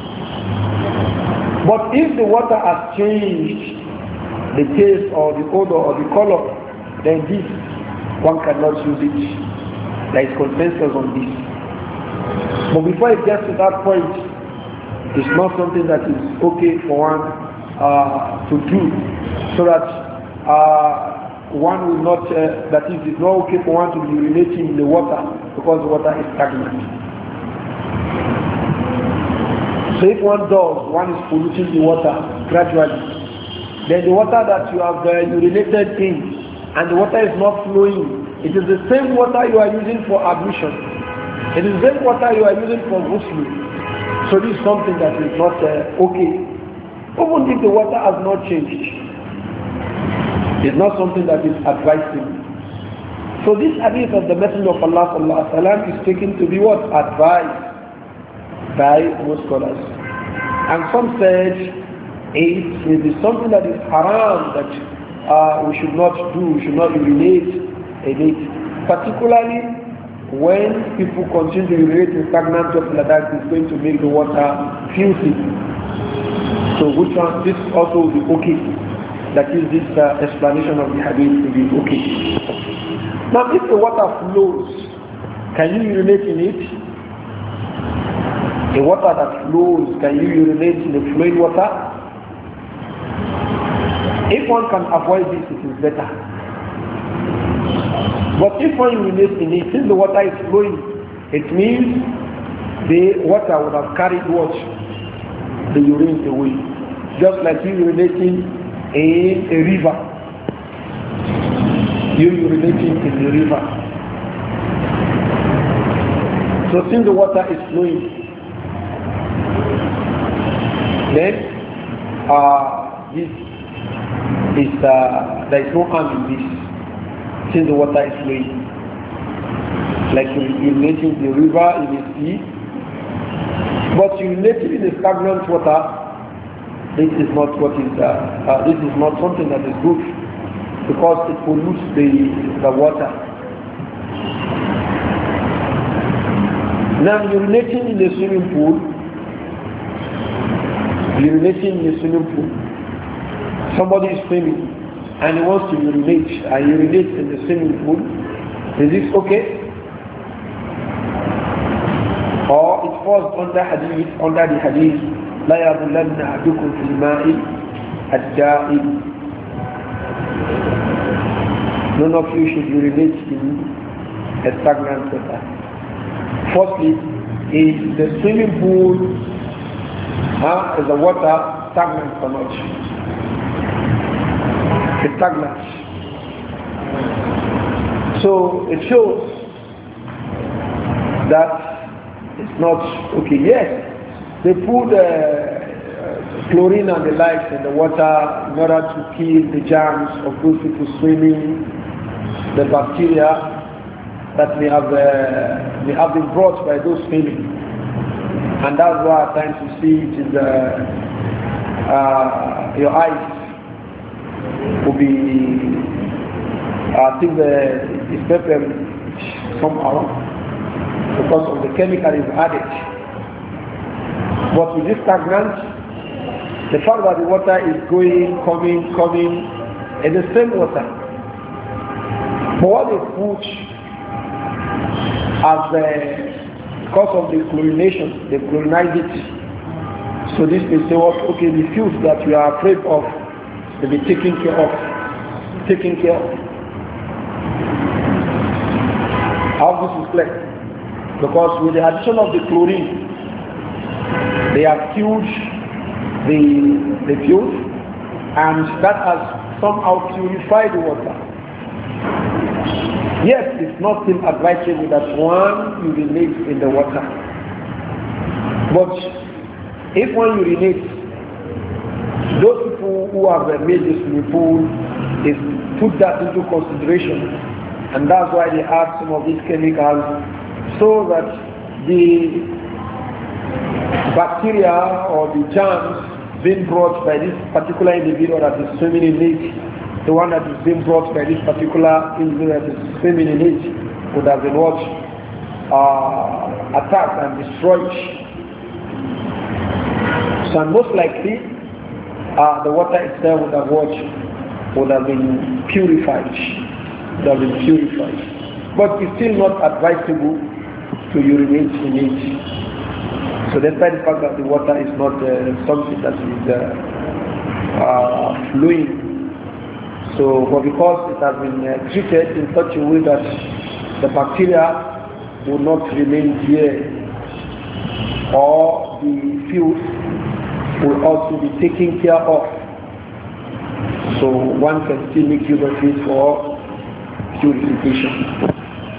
S1: But if the water has changed the taste or the odor or the color, then this one cannot use it. There is consensus on this. But before it gets to that point, it's not something that is okay for one to do, so that one will not, that is, it's not okay for one to be urinating in the water because the water is stagnant. So if one does, one is polluting the water gradually. Then the water that you have urinated in and the water is not flowing, it is the same water you are using for ablution. It is the same water you are using for ghusl. So this is something that is not okay. Even if the water has not changed, it's not something that is advisable. So this hadith of the Messenger of Allah sallallahu alaihi wasallam is taken to be what? Advised by most scholars. And some said it will be something that is haram, that we should not do, we should not urinate in it. Particularly when people continue to urinate in stagnant water, that is going to make the water filthy. So which one? This also will be okay. That is this explanation of the hadith will be okay. Now if the water flows, can you urinate in it? The water that flows, can you urinate in the flowing water? If one can avoid this, it is better. But if one urinates in it, since the water is flowing, it means the water would have carried what? The urine away. Just like you urinating in a river. You urinating in the river. So since the water is flowing, then this is there is no harm in this, since the water is flowing. Like urinating in the river, in the sea. But urinating in the stagnant water, this is not what is this is not something that is good, because it pollutes the water. Now urinating in the swimming pool, somebody is swimming and he wants to urinate and urinates in the swimming pool, is this okay? Or it falls under the hadith, لا يبولن أحدكم في الماء الدائم. None of you should urinate in a stagnant water. Firstly, is the swimming pool, is the water stagnant or not? It's stagnant. So it shows that it's not okay. Yes, they put chlorine and the likes in the water in order to kill the germs of those people swimming, the bacteria that may have been brought by those swimming. And that's why at times you see it is your eyes will be, I think it's pepper somehow because of the chemical is added. But with this stagnant, the fact that the water is going, coming, in the same water. But what they put as because of the chlorination, they chlorinize it. So this may say, well, okay, the fuels that we are afraid of, to be taken care of. How this is clear? Because with the addition of the chlorine, they have killed the fuel, and that has somehow purified the water. Yes, it's not still advisable that one urinates in the water. But if one urinates, those people who have made the swimming pool is put that into consideration, and that's why they add some of these chemicals so that the bacteria or the germs being brought by this particular individual that is swimming in it, the one that is being brought by this particular individual that is swimming in it, would have been attacked and destroyed. So most likely the water itself would have been purified. But it's still not advisable to urinate in it. So despite the fact that the water is not something that is flowing, so but because it has been treated in such a way that the bacteria will not remain here, or the fuels will also be taken care of. So one can still make use of it for purification.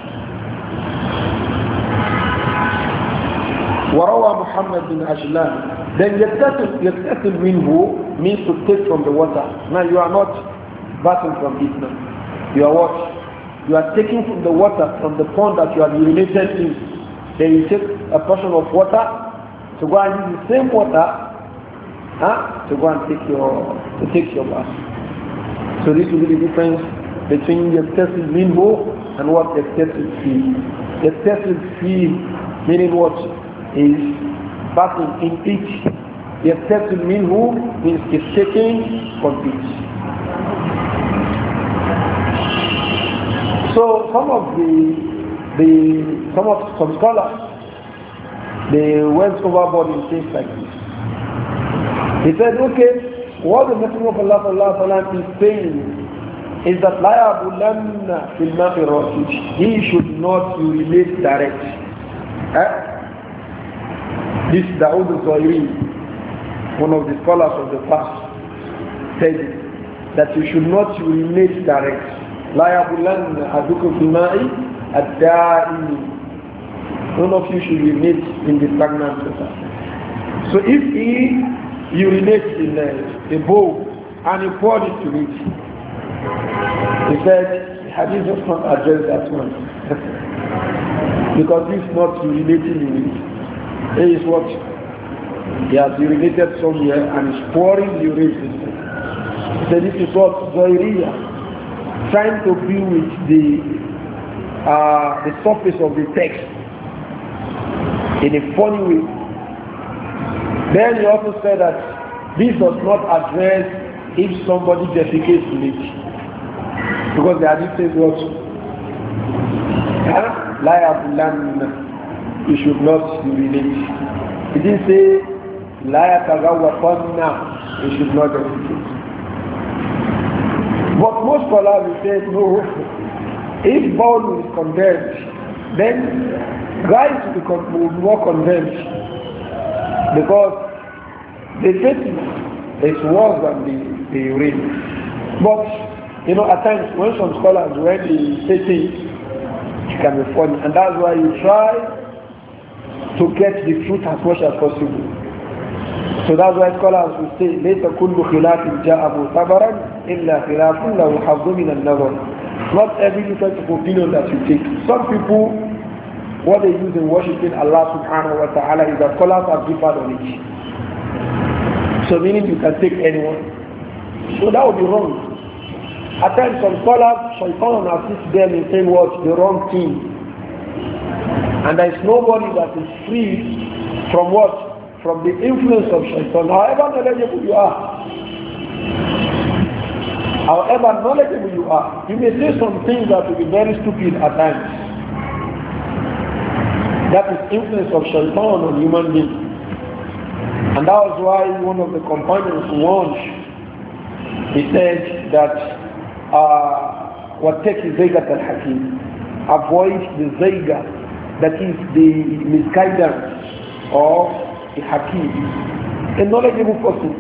S1: وروى محمد بن عجلان. Then يغتسل منه means to take from the water. Now you are not bathing from it now. You are what? You are taking from the water from the pond that you are urinated in. Then you take a portion of water to go and use the same water to go and take your bath. So this will be the difference between يغتسل منه and what يغتسل فيه. يغتسل فيه meaning what? Is bathing in it. يغتسل منه means is taking from it. So some scholars, they went overboard in things like this. He said, okay, what the Messenger of Allah is saying is that لا يبولن في الماء الراكد. He should not urinate direct. This Dawood al-Zawahiri, one of the scholars of the past, said that you should not urinate direct. لا يبولن أحدكم في الماء الدائم. None of you should urinate in the stagnant water. So if he urinates in a bowl and he poured it to it, he said, the hadith does not address that one. Because he's not urinating in it. He is what? He has urinated somewhere and is pouring the urine inside. He said, this is what Zohiriya, trying to be with the surface of the text in a funny way. Then he also said that this does not address if somebody defecates in it. Because the hadith says what? La yabulanna. You should not urinate. He didn't say La yatagawwatanna. You should not defecate. But most scholars will say no. If bowl is condemned, then guys will be more condemned. Because the fitting is worse than the urine. But at times when some scholars when they say things, it can be funny, and that's why you try to get the truth as much as possible. So that's why scholars will say, ليس كل خلاف جاء معتبرا إلا خلاف له حظ من النظر. Not every difference of opinion that you take. Some people, what they use in worshiping Allah subhanahu wa ta'ala is that scholars have differed on it. So meaning you can take anyone. So that would be wrong. At times some scholars, shaitan assists them in saying what? The wrong thing. And there is nobody that is free from what? From the influence of shaitan. However knowledgeable you are. However knowledgeable you are, you may say some things that will be very stupid at times. That is influence of shaitan on human beings. And that was why one of the companions warned. He said that وَاتَّقِ زَيْغَةَ الْحَكِيمِ. Avoid the zayga, that is the misguidance of the hakim, a knowledgeable person.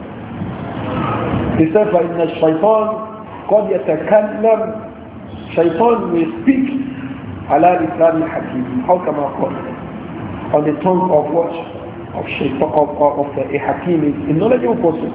S1: He said, فَإِنَّ الشَّيْطَانِ قَدْ يَتَكَلَّمْ. Shaitan may speak عَلَى لِسَانِ الْحَكِيمِ. How come I call it? On the tongue of what? Of shaitan, of a hakim, a knowledgeable person.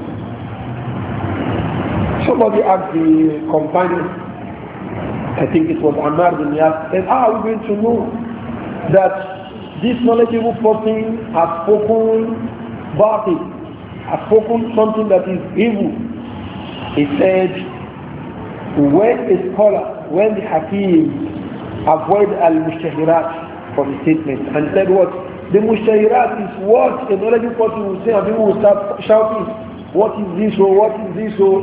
S1: Somebody asked the companion, I think it was Ammar bin Yasir, said, are we going to know that this knowledgeable person has spoken batil, has spoken something that is evil? He said, when a scholar, when the hakim avoid al-mushtahirat from the statement and said what? The mushtahirat is what a knowledgeable person will say and people will start shouting, what is this or what is this or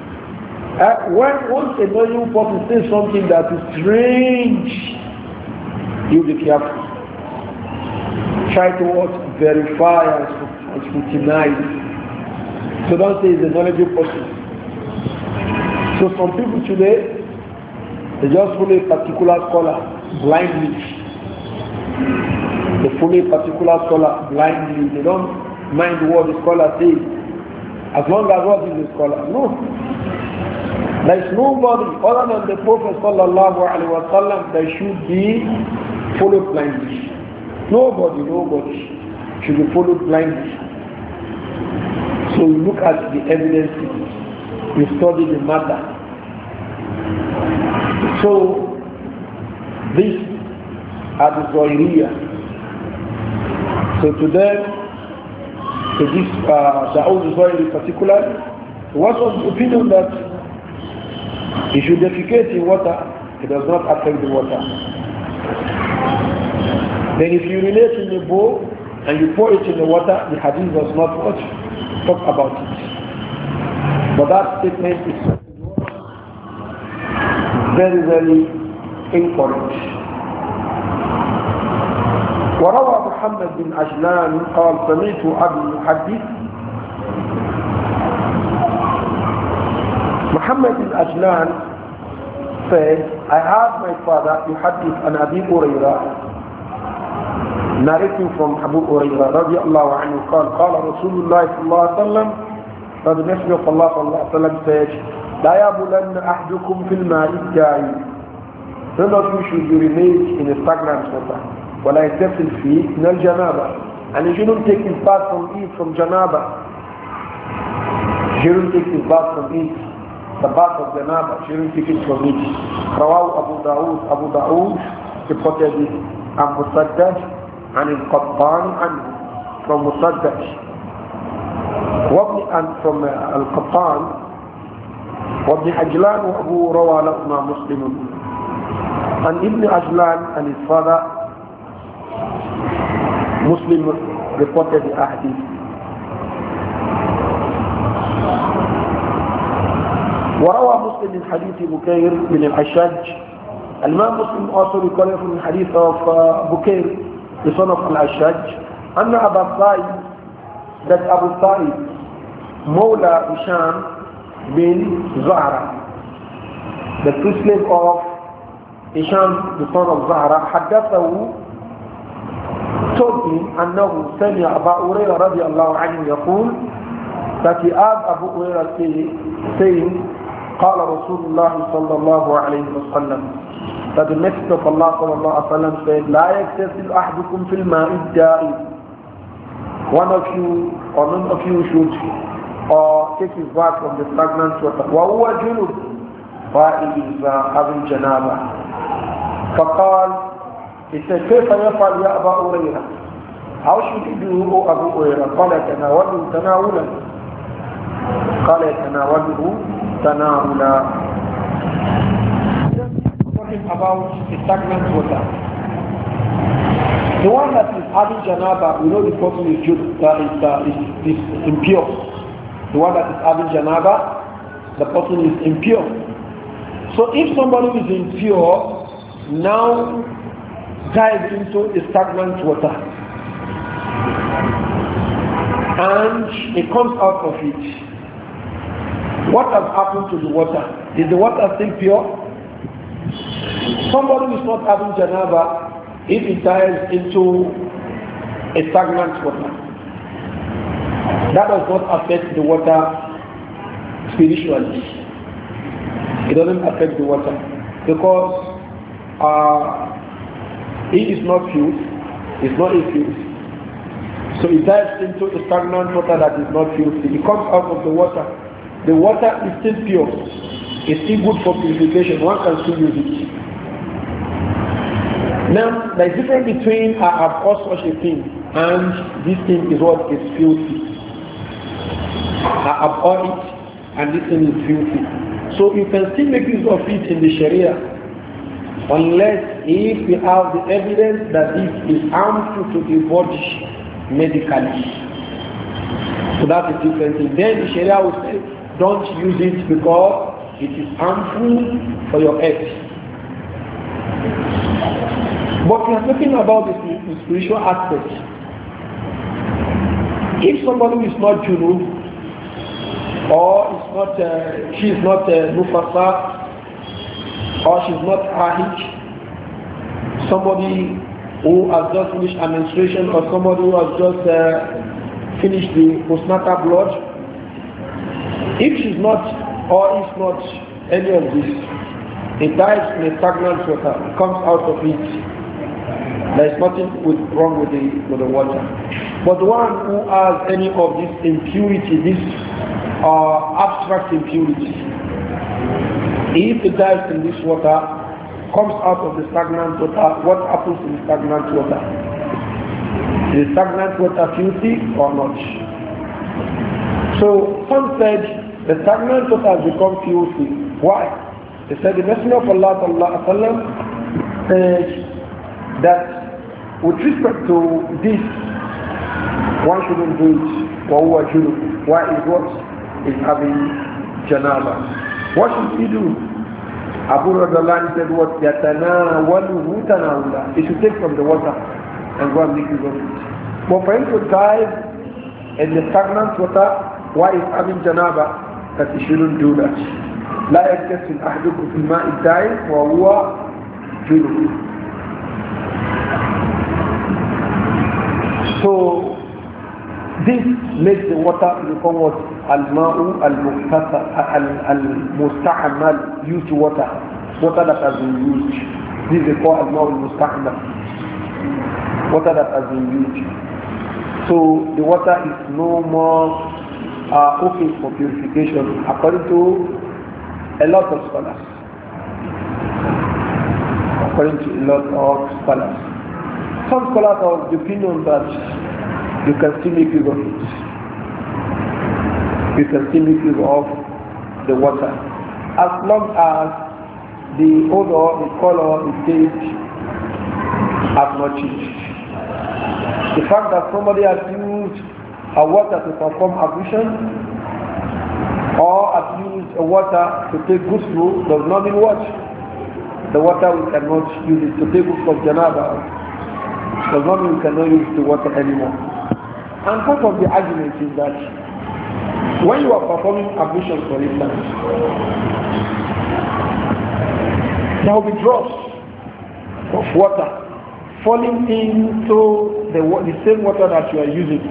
S1: once a knowledgeable person says something that is strange, you be careful. Try to what? Verify and scrutinize. So don't say it's a knowledgeable person. So some people today, they just follow a particular scholar blindly. They follow a particular scholar blindly. They don't mind what the scholar says. As long as what is the scholar? No. There is nobody other than the Prophet sallallahu alaihi wasallam that should be followed blindly. Nobody should be followed blindly. So you look at the evidences, you study the matter. So these are the Zawahiriyya. So to them, to this Dawood Zawahiri in particular, was of the opinion that he should defecate in water, it does not affect the water. Then if you relate in the bowl and you pour it in the water, the hadith does not talk about it. But that statement is very, very incorrect. وروى محمد بن عجلان قال سمعت أبي يحدث. Muhammad bin Ajlan said, I heard my father يحدث عن أبي هريرة, narrating from Abu Hurairah رضي الله عنه قال قال رسول الله صلى الله عليه وسلم, that the Messenger of Allah صلى الله عليه وسلم said, لا يبولن أحدكم في الماء الجاري. None of you should urinate in a stagnant water. ولا يغتسل فيه من الجنابة, and you shouldn't take his bath from it from janaba. You shouldn't take his bath from it, the bath of janaba. You shouldn't take it from it. رواه أبو داود reported it عن مسدد عن القطان عنه from مسدد and from القطان وابن عجلان وأبو روى لهما مسلم. And Ibn Ajlan and his father Muslim reported the hadith. وروى مسلم من حديث بكير بن الحشاج. الإمام مسلم also recorded from the hadith of Bukair, the son of Al-Ashaj, أن أبا الطائب, that Abu Talib, Mawla Hisham bin Zahra, the true slave of Hisham, the son of Zahra, حدثه, told him أنه سمع أبا هريرة رضي الله عنه يقول, that he heard Abu Hurairah saying, قال رسول الله صلى الله عليه وسلم, that the Messenger of Allah صلى الله عليه وسلم said, لا يغتسل أحدكم في الماء الجاري. One of you or none of you should take his bath from the stagnant water. وهو جنوب, while he is having janaba. فقال, he said, كيف يفعل يا أبا هريرة? How should he do, O Abu Hurairah? قال يتناوله تناولا. قال يتناوله تناولا. Talking about the stagnant water. The one that is having janaba, we know the person is impure. The one that is having janaba, the person is impure. So if somebody is impure, now dive into a stagnant water and it comes out of it, what has happened to the water? Is the water still pure? Somebody who is not having janaba, if he dives into a stagnant water, that does not affect the water spiritually. It doesn't affect the water because he is not fused, is not infused. So he dives into a stagnant water that is not fused. He comes out of the water. The water is still pure. It's still good for purification. One can still use it. Now, there is a difference between I have caused such a thing and this thing is what is filthy. I abhor it and this thing is filthy. So you can still make use of it in the Sharia unless if we have the evidence that this is harmful to the body medically. So that's the difference. Then the Sharia will say, don't use it because it is harmful for your health. But we are talking about the spiritual aspect. If somebody is not junub, or is not, she is not Mufasa, or she is not Ahij, somebody who has just finished administration, or somebody who has just finish the postnatal blood. If she's not or is not any of this, it dies in a stagnant water, comes out of it. There is nothing wrong with the water. But the one who has any of this impurity, this abstract impurity, if it dies in this water, comes out of the stagnant water, what happens in the stagnant water? Is the stagnant water filthy or not? So some said the stagnant water has become filthy. Why? They said the Messenger of Allah said that with respect to this, one shouldn't do it. Why is what? Is having janaba. What should he do? Abu Radalani said what? Yatanawaluhu tanawula. He should take from the water and go and make use of it. But for him to dive in the stagnant water, why is having janaba? That he shouldn't do that. لا يغتسل أحدكم في الماء الدائم وهو جنوب. So this makes the water become what? Al-ma'u al-musta'amal, used water. Water that has been used. This is called al-ma'u al-musta'amal. Water that has been used. So the water is no more okay for purification according to a lot of scholars. According to a lot of scholars. Some scholars are of the opinion that you can still make use of it. You can still make use of the water. As long as the odor, the color, the taste have not changed. The fact that somebody has used a water to perform ablution or has used a water to take ghusl does not mean what? The water we cannot use it to take ghusl of janaba. Does not mean we cannot use the water anymore. And part of the argument is that when you are performing ablution, for instance, there will be drops of water falling into the same water that you are using.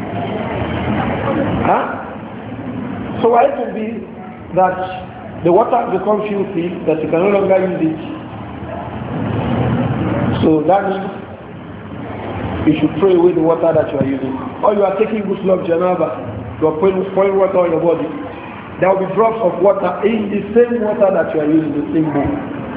S1: Huh? So why it will be that the water becomes filthy, that you can no longer use it. So that means you should throw away the water that you are using. Or you are taking ghusl of janaba, you are pouring water on your body. There will be drops of water in the same water that you are using, the same bowl.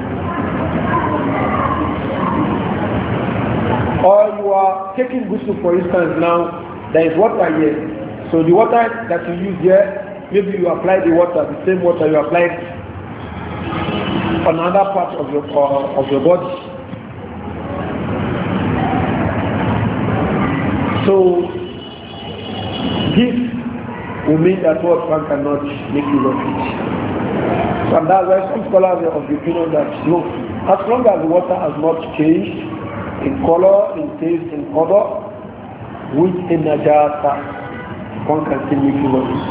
S1: Or you are taking ghusl, for instance, now there is water here. So the water that you use here, maybe you apply the water, the same water you apply on another part of your body. So this will mean that what one cannot make use of it. And that's why some scholars are of the opinion that no, as long as the water has not changed in color, in taste, in odor, with a najasa, one can still make use of it.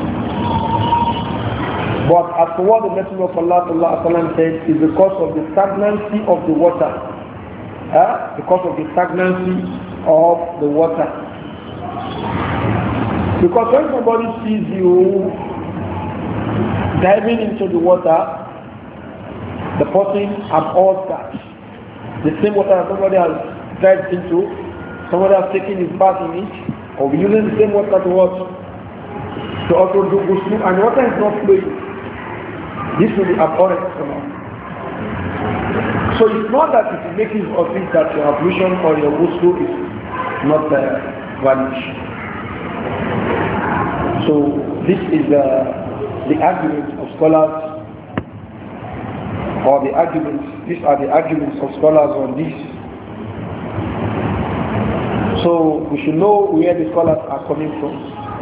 S1: But as to what the Messenger of Allah said is because of the stagnancy of the water. Because of the stagnancy of the water. Because when somebody sees you diving into the water, the person abhors that. The same water that somebody has dived into, somebody has taken his bath in it, or using the same water to what? To also do ghusl, and water is not flowing. This will be abhorrent somehow. So it's not that if you make use of it that your ablution or your ghusl is not valid. So this is the argument of scholars, or these are the arguments of scholars on this. So we should know where the scholars are coming from,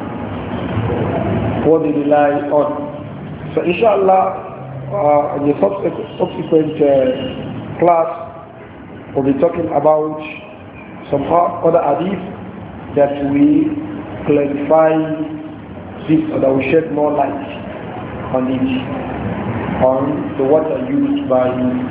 S1: what they rely on. So inshallah, in the subsequent class, we'll be talking about some other hadith that we clarify this, or that we shed more light on it, on the water used by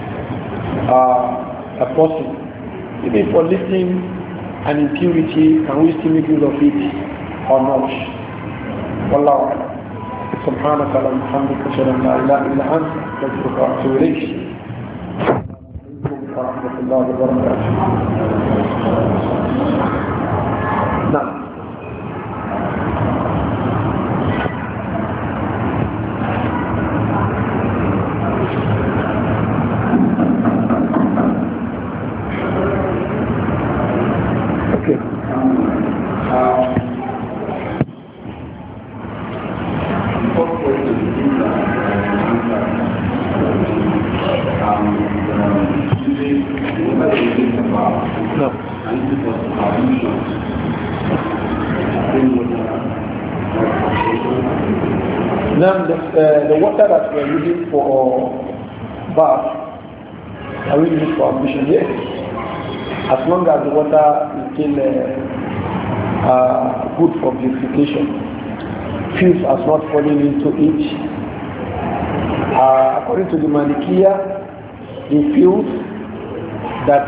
S1: a person. Even for lifting an impurity, can we still make use of it? or not. Wallahu a'lam. سبحانك اللهم وبحمدك اشهد ان لا اله الا انت استغفرك واتوب اليك. ورحمه الله وبركاته. نعم. Okay. Now the water that we are using for bath, are we using for ablution? Yes. As long as the water is still good for purification, filth has not fallen into it. According to the Malikiya, the filth that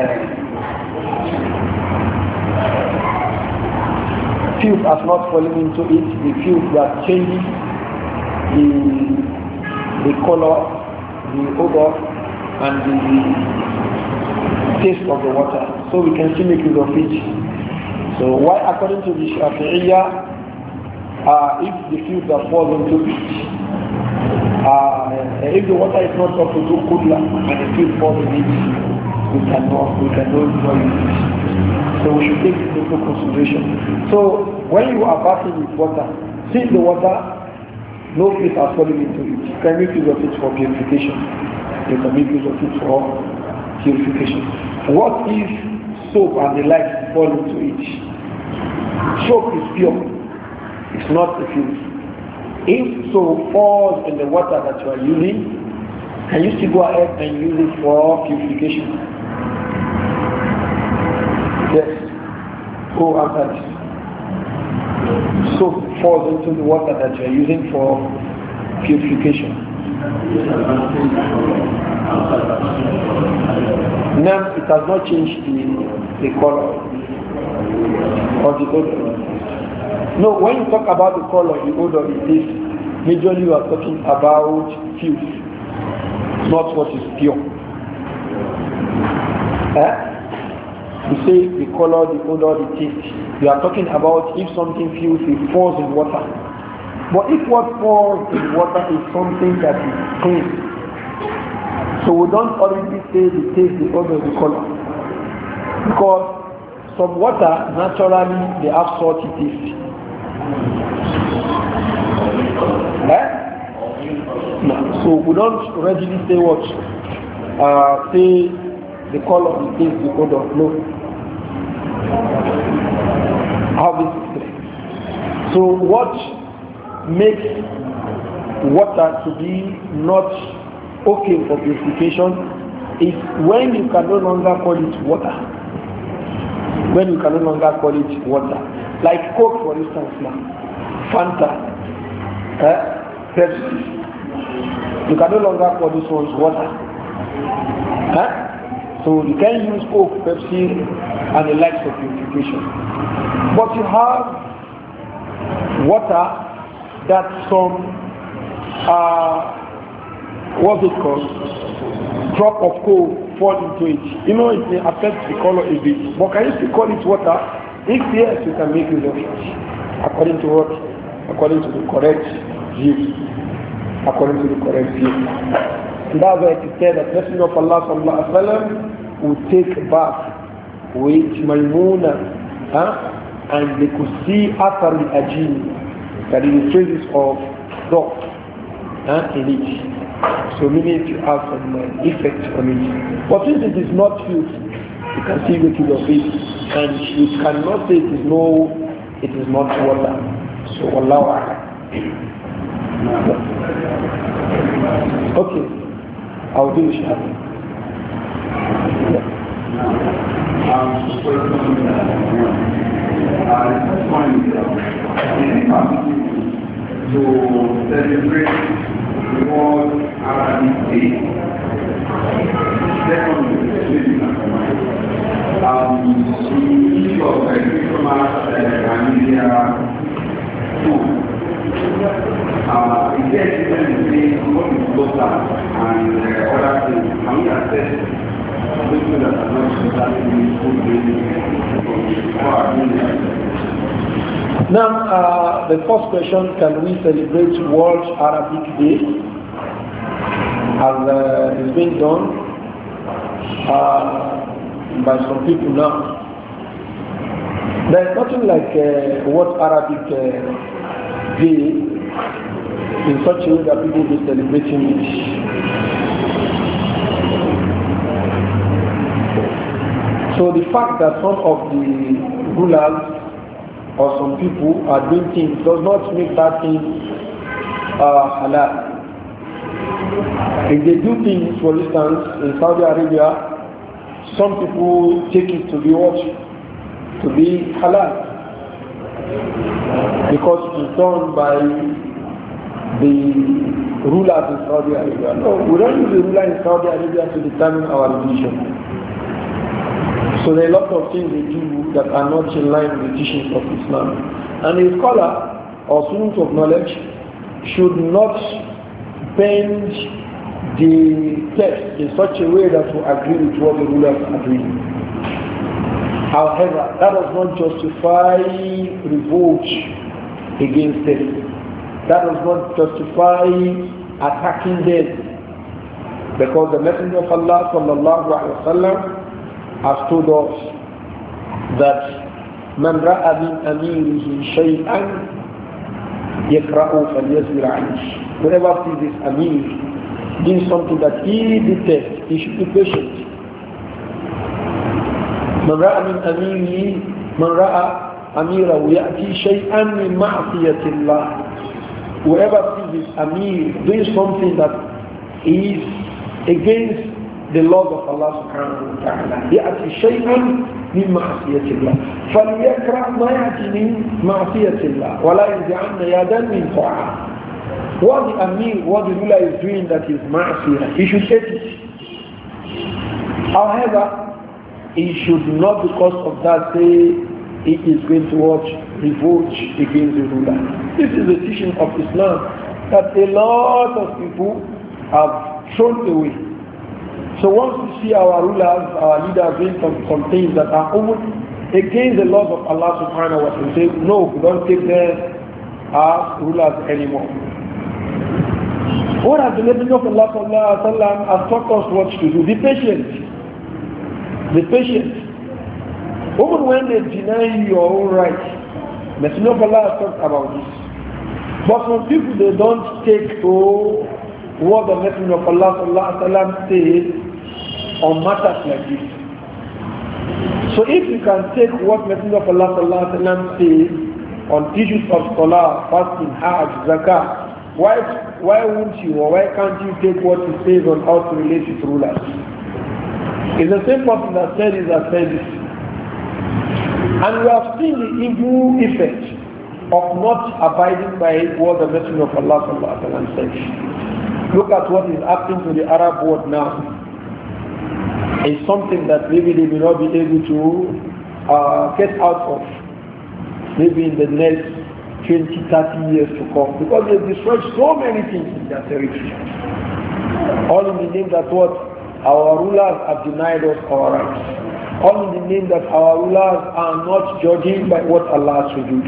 S1: filth has not fallen into it, the filth that changes the color, the odor, and the taste of the water. So we can still make use of it. So why, according to the Shafi'iyya, if the filth that falls into it, if the water is not up to kudla and the filth falls in it, we cannot enjoy it. So we should take this into consideration. So when you are bathing with water, since the water, no filth has fallen into it, you can make use of it for purification. You can make use of it for purification. What if soap and the like fall into it? Soap is pure. It's not the filth. If soap falls in the water that you are using, can you still go ahead and use it for purification? Yes. Go after this. Soap falls into the water that you are using for purification. Now it has not changed the color or the odor. No, when you talk about the color, the odor, it is majorly you are talking about filth, not what is pure. You say the color, the odor, the taste. You are talking about if something filthy falls in water. But if what falls in water is something that is clean, so we don't already say the taste, the odor, the color. Because some water, naturally, they have salty taste. No. So we don't readily say what? Say the color, the taste, the odor. No. How this is clear. So what makes water to be not okay for purification is when you can no longer call it water. When you can no longer call it water. Like Coke, for instance, now. Fanta, Pepsi. You can no longer call this one's water. So you can use Coke, Pepsi, and the likes of purification. But you have water that some, what's it called? Drop of coal fall into it. You know, it may affect the color a bit. But can you still call it water? If yes, you can make use of it. According to what? According to the correct view. According to the correct view. And that's why it is said that Messenger of Allah sallallahu alaihi wasallam would take a bath with Maimuna, and they could see after the ajin, that is the traces of dog in it. So meaning to have some effect on it. But since it is not filth, you can see the kid of it, and you cannot say it is not water. So Allah. Okay, I'll do the shahada.
S2: To celebrate the World Arabic Day. Second, the issue of Christmas and India Is there a difference between what is local and other things? Can we assess those people that are not necessarily food
S1: Now, the first question, can we celebrate World Arabic Day as is being done by some people now? There is nothing like World Arabic Day in such a way that people will be celebrating it. So the fact that some of the rulers or some people are doing things does not make that thing halal. If they do things, for instance, in Saudi Arabia, some people take it to be what? To be halal. Because it is done by the rulers in Saudi Arabia. No, we don't use the ruler in Saudi Arabia to determine our religion. So there are a lot of things they do that are not in line with the teachings of Islam. And a scholar or student of knowledge should not bend the text in such a way that will agree with what the rulers are doing. However, that does not justify revolt against them. That does not justify attacking them. Because the Messenger of Allah sallallahu alaihi wasallam has told us that man ra'a min amirihi shay'an yakra'u falyasbir alayhi. Whoever sees this amir doing something that he detests, he should be patient. Man ra'a min amirihi, man ra'a amirahu ya'ti shay'an min ma'siyatillah. Whoever sees this amir doing something that is against the laws of Allah subhanahu wa ta'ala, يأتي شيئا من معصية الله فليكره ما يأتي من معصية الله ولا ينزعن يدا من طاعة. What the amir, what the ruler is doing that is ma'asiyah, he should hate it. However, he should not, because of that, say he is going to watch revolt against the ruler. This is the teaching of Islam that a lot of people have thrown away. So once we see our rulers, our leaders doing some things that are almost against the laws of Allah subhanahu wa ta'ala, we say, no, we don't take them as rulers anymore. What has the Messenger of Allah sallallahu alaihi wasallam has taught us what to do? Be patient. Be patient. Even when they deny your own rights, Messenger of Allah has talked about this. But some people, they don't take to what the Messenger of Allah sallallahu alaihi wasallam says on matters like this. So if you can take what Messenger of Allah sallallahu alaihi wasallam says on issues of salah, fasting, hajj, zakah, why won't you, or why can't you take what he says on how to relate with rulers? It's the same person that said this that said this. And we have seen the evil effect of not abiding by what the Messenger of Allah sallallahu alaihi wasallam says. Look at what is happening to the Arab world now. It's something that maybe they will not be able to get out of maybe in the next 20, 30 years to come, because they destroyed so many things in their territory. All in the name that what our rulers have denied us our rights. All in the name that our rulers are not judging by what Allah has revealed.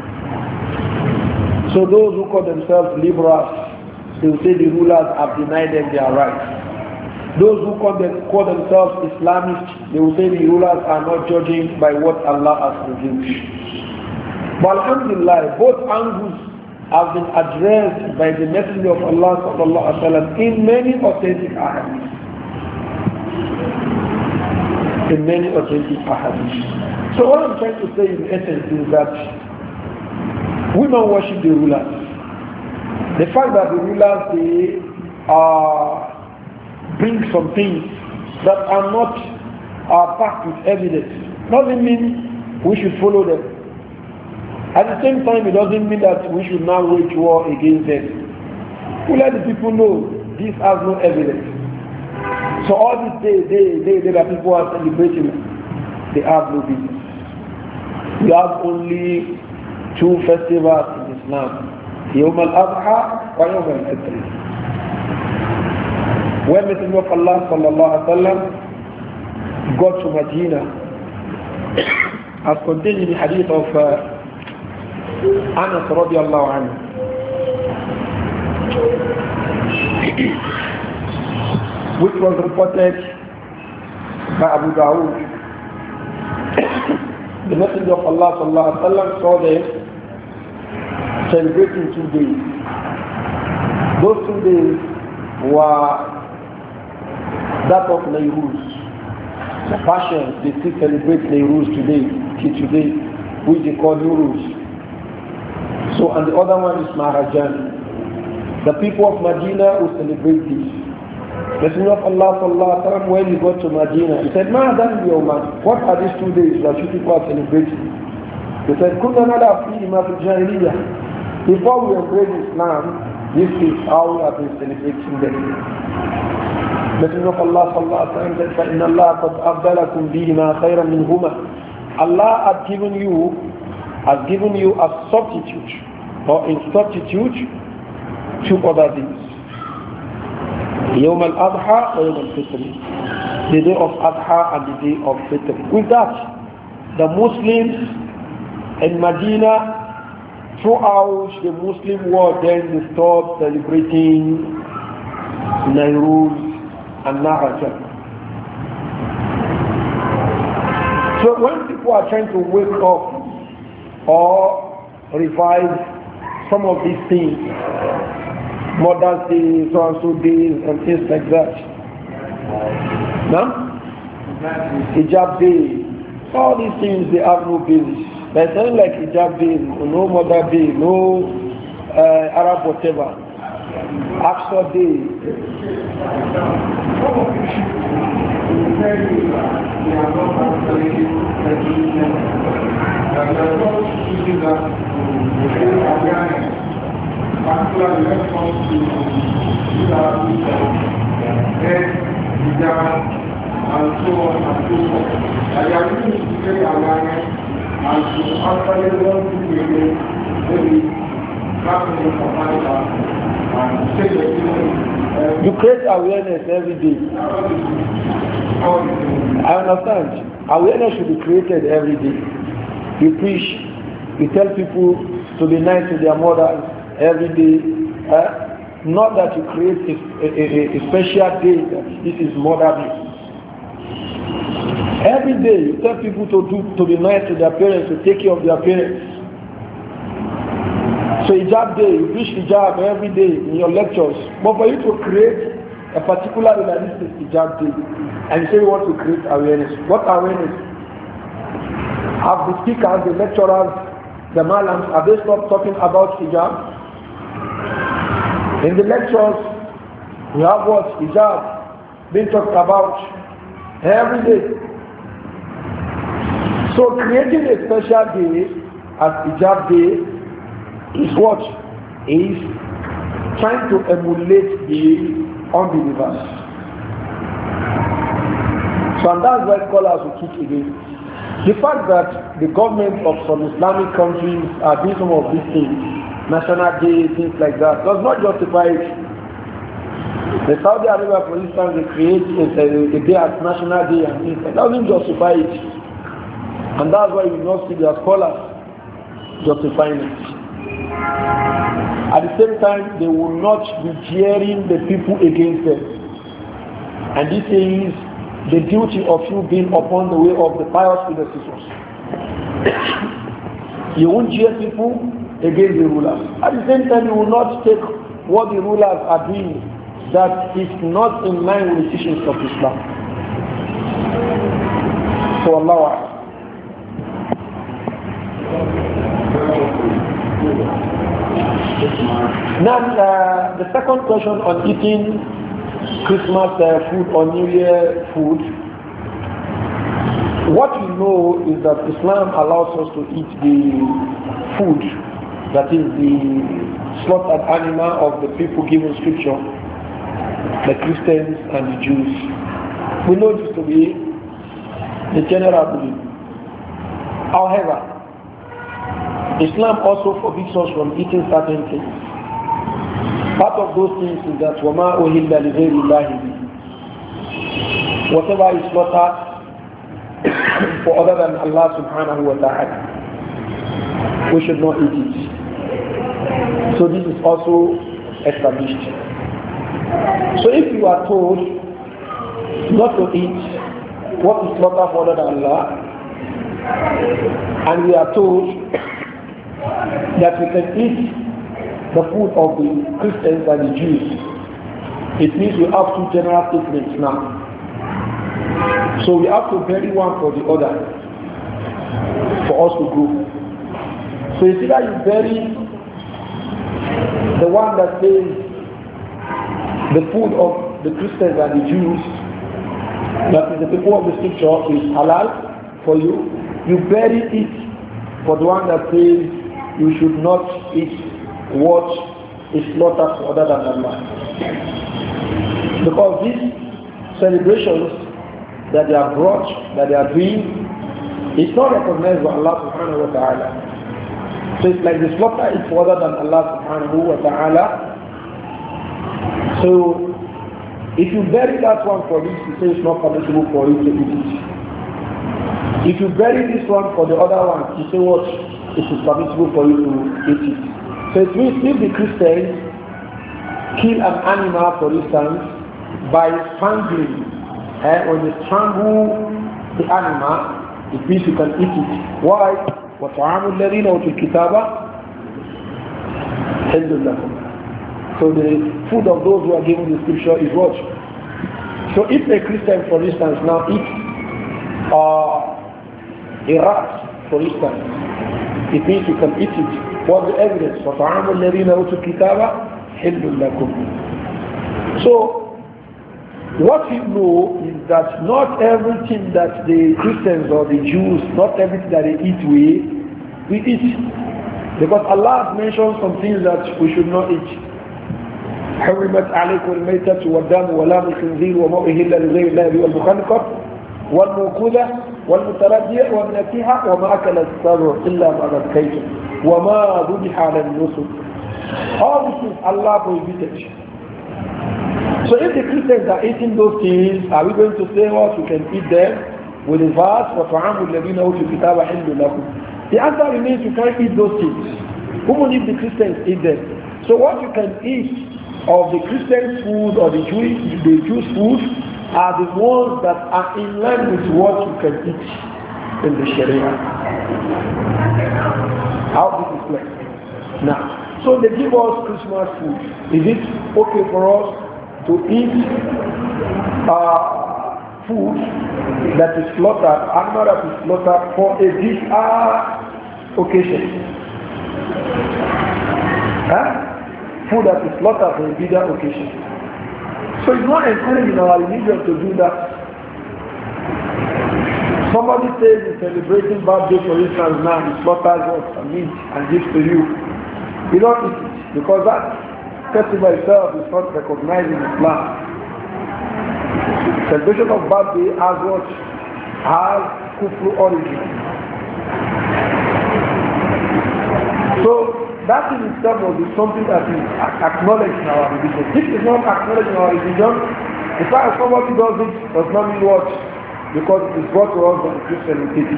S1: So those who call themselves liberals, they will say the rulers have denied them their rights. Those who call themselves Islamists, they will say the rulers are not judging by what Allah has revealed. But alhamdulillah, both angles have been addressed by the Messenger of Allah sallallahu alaihi wasallam in many authentic ahadith. In many authentic ahadith. So what I'm trying to say in essence is that we don't worship the rulers. The fact that the rulers, they bring some things that are not backed with evidence doesn't mean we should follow them. At the same time, it doesn't mean that we should now wage war against them. We let the people know this has no evidence. So all this day that people are celebrating, they have no business. We have only two festivals in Islam. يوم الأضحى ويوم الفطر. When Messenger of Allah sallallahu alaihi wasallam got to Medina, as contained in the hadith of Anas radiallahu anhu, which was reported by Abu Dawud. The Messenger of Allah sallallahu alaihi wasallam saw them celebrating 2 days. Those 2 days were that of Nairuz. The Persians, they still celebrate Nairuz today, till today, which they call Nuruz. So, and the other one is Maharajan. The people of Medina will celebrate this. Messenger of Allah sallallahu alaihi wasallam, when he got to Medina, he said, "Ma dan yawman, what are these 2 days that you people are celebrating?" He said, "Kunna nala fi ma fi jahiliyyah." Before we embrace Islam, this is how we have been celebrating them. Messenger of Allah sallallahu alaihi wasallam said, "Fa inna Allah qad abdalakum bihima khayran minhuma." Allah has given you a substitute, or in substitute, 2 other days. Yawm al-Adha wa Yawm al-Fitr, the day of Adha and the day of Fitr. With that, the Muslims in Medina, throughout the Muslim world, then they stopped celebrating Nairuz and Nahrajan. So when people are trying to wake up or revive some of these things, Mother's Day, so-and-so days, and things like that. Now, Hijab Day, all these things, they have no basis. There's nothing like Hijab Day, no Mother Day, no Arab whatever. Aqsa Day.
S2: Particularly when it comes to and so on and so forth. I am going to create awareness and to actually learn to create maybe happening for and take the
S1: You create awareness every day. I understand. Awareness should be created every day. You preach, you tell people to be nice to their mothers every day. Not that you create a special day that this is Mother Day. Every day you tell people to be nice to their parents, to take care of their parents. So Hijab Day, you preach Hijab every day in your lectures. But for you to create a particular realistic Hijab Day, and you say you want to create awareness. What awareness? Have the speakers, the lecturers, the malams, have they stopped talking about Hijab? In the lectures, we have what? Hijab being talked about every day. So creating a special day as Hijab Day is what? Is trying to emulate the unbelievers. So and that's why scholars will kick against. The fact that the government of some Islamic countries are doing some of these things, National Day, things like that, does not justify it. The Saudi Arabia, for instance, they create a day as National Day and things like that. Doesn't justify it. And that's why you not see their scholars justifying it. At the same time, they will not be jeering the people against them. And this is the duty of you being upon the way of the pious predecessors. You won't jeer people against the rulers. At the same time, you will not take what the rulers are doing that is not in line with the teachings of Islam. So Allah. Now, the second question on eating Christmas food or New Year food. What we know is that Islam allows us to eat the food, that is the slaughtered animal of the people given scripture, the Christians and the Jews. We know this to be the general belief. However, Islam also forbids us from eating certain things. Part of those things is that وَمَا أُهِلَّ لِغَيْرِ اللَّهِ بِهِ. Whatever is slaughtered for other than Allah subhanahu wa ta'ala, we should not eat it. So this is also established. So if you are told not to eat what is slaughtered for other than Allah, and we are told that we can eat the food of the Christians and the Jews, it means we have two general statements now. So we have to bury one for the other for us to grow. So it's either you bury the one that says the food of the Christians and the Jews, that is the people of the scripture, is halal for you. You bury it for the one that says you should not eat what is slaughtered for other than Allah. Because these celebrations that they are brought, that they are doing, it's not recognized by Allah subhanahu wa ta'ala. So it's like the slaughter is for other than Allah subhanahu wa ta'ala. So if you bury that one for this, you say it's not permissible for you to eat it. If you bury this one for the other one, you say what? It is permissible for you to eat it. So it means if the Christians kill an animal, for instance, by strangling, when they strangle the animal, it means you can eat it. Why? وَطَعَامُ الَّذِينَ أُوتُوا الْكِتَابَ حِلٌّ لَكُمْ. So the food of those who are given the scripture is what? So if a Christian, for instance, now eats a rat, for instance, it means you can eat it. What's the evidence? وَطَعَامُ الَّذِينَ أُوتُوا الْكِتَابَ حِلٌّ لَكُمْ. So what we know is that not everything that the Christians or the Jews, not everything that they eat we eat. Because Allah has mentioned some things that we should not eat. حرمت عليكم الميتة والدم ولحم الخنزير وما أهل لغير الله به والمخنقة والموقوذة والمتردية والنكيحة وما أكل السبع إلا ما ذكيتم وما ذبح على النسك. All these things Allah prohibited. So if the Christians are eating those things, are we going to say what we can eat them with the verse وَطَعَامُ الَّذِينَ أُوتُوا الْكِتَابَ حِلٌّ لَكُمْ? The answer remains you can't eat those things. Even if the Christians eat them. So what you can eat of the Christian food or the Jewish food are the ones that are in line with what you can eat in the Sharia. How this is like. Now, so they give us Christmas food. Is it okay for us to eat food that is slaughtered, animal that is slaughtered for a big occasion? Food that is slaughtered for a bigger occasion. So it's not encouraging our religion to do that. Somebody says he's celebrating birthday, for instance, now he slaughters what meat and gives to you. You don't eat it because that festival itself is not recognized in Islam. Celebration of birthday has what? Has kufru origin. So that in itself will be something that is acknowledged in our religion. If it's not acknowledged in our religion, the fact that somebody does it does not mean what? Because it is brought to us by the Christian entity.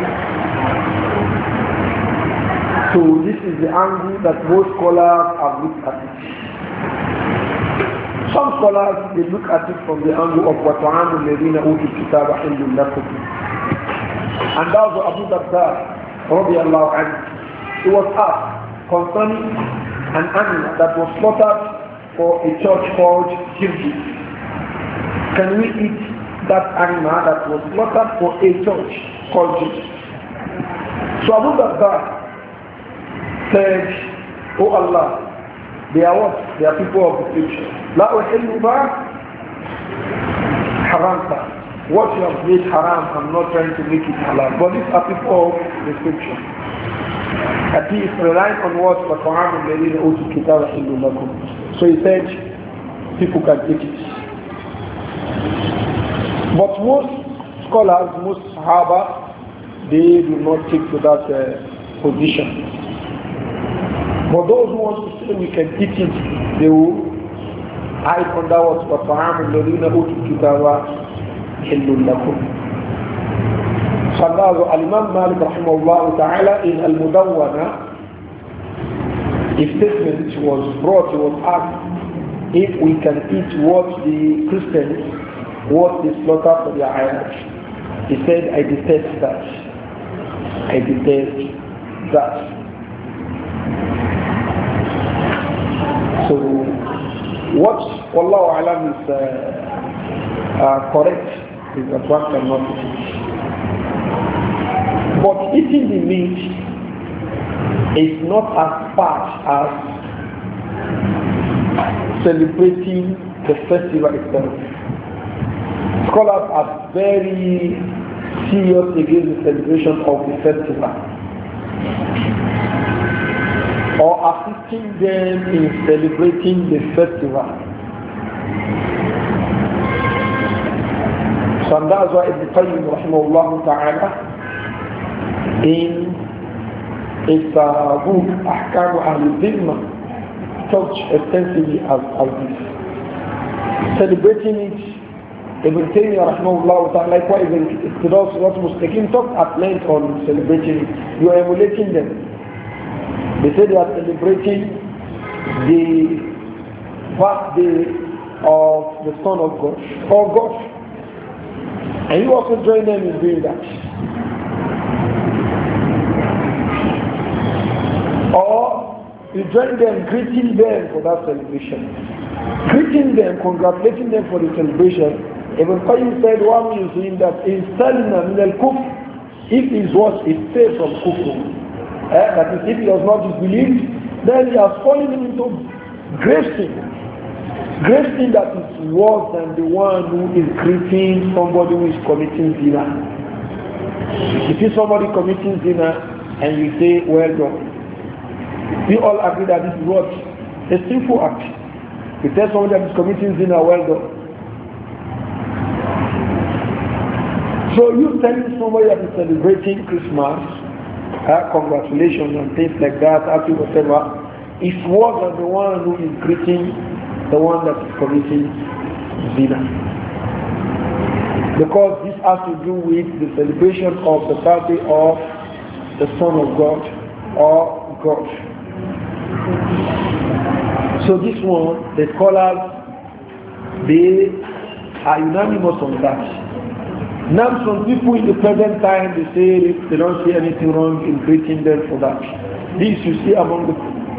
S1: So this is the angle that most scholars have looked at it. Some scholars, they look at it from the angle of وَطَعَامُ الَّذِينَ أُوتُوا الْكِتَابَ حِلٌّ لَكُمْ. And that was Abu Darda radiallahu anhu. He was asked concerning an animal that was slaughtered for a church called Jirgi. Can we eat that animal that was slaughtered for a church called Jirgi? So Abu Darda said, "Oh Allah, they are what? They are people of the scripture. La uhillu ma haramta. What you have made haram, I'm not trying to make it halal. But these are people of the scripture. And he is relying on what? So he said, people can take it. But most scholars, most Sahaba, they do not take to that position. But those who want to say we can eat it They will hide under what وَطَعَامُ الَّذِينَ أُوتُوا الْكِتَابَ حِلٌّ لَكُمْ. So Al-Imam Malik rahimahullah ta'ala in Al-Mudawwana, his statement was brought, he was asked if we can eat what the Christians, what they slaughter for their idols. He said, I detest that. I detest that. So what Wallahu Alam is correct is that one cannot eat. But eating the meat is not as far as celebrating the festival itself. Scholars are very serious against the celebration of the festival or assisting them in celebrating the festival. So that's why Ibn Qayyim rahimahullah ta'ala in its book Ahkam al-Dhimma talked extensively as this. Celebrating it, Ibn Taymiyyah rahimahullah ta'ala, likewise Iqtidas Sirat Mustaqim talked at length on celebrating it. You are emulating them. They say they are celebrating the birthday of the Son of God, or God. And you also join them in doing that. Or you join them, greeting them for that celebration. Greeting them, congratulating them for the celebration. Ibn Qayyim said one is in that in Salina min al-Kufr, if his words is saved from Kufr, that is, if he does not disbelieve, then he has fallen into grave sin. Grave sin that is worse than the one who is greeting somebody who is committing zina. If you see somebody committing zina and you say, well done, we all agree that this is what? A sinful act. You tell somebody that is committing zina, well done. So you telling somebody that is celebrating Christmas, congratulations and things like that, happy whatever, is worse than the one who is greeting the one that is committing zina. Because this has to do with the celebration of the birthday of the Son of God or God. So this one, the scholars, they are unanimous on that. Now some people in the present time, they say they don't see anything wrong in greeting them for that. This you see among the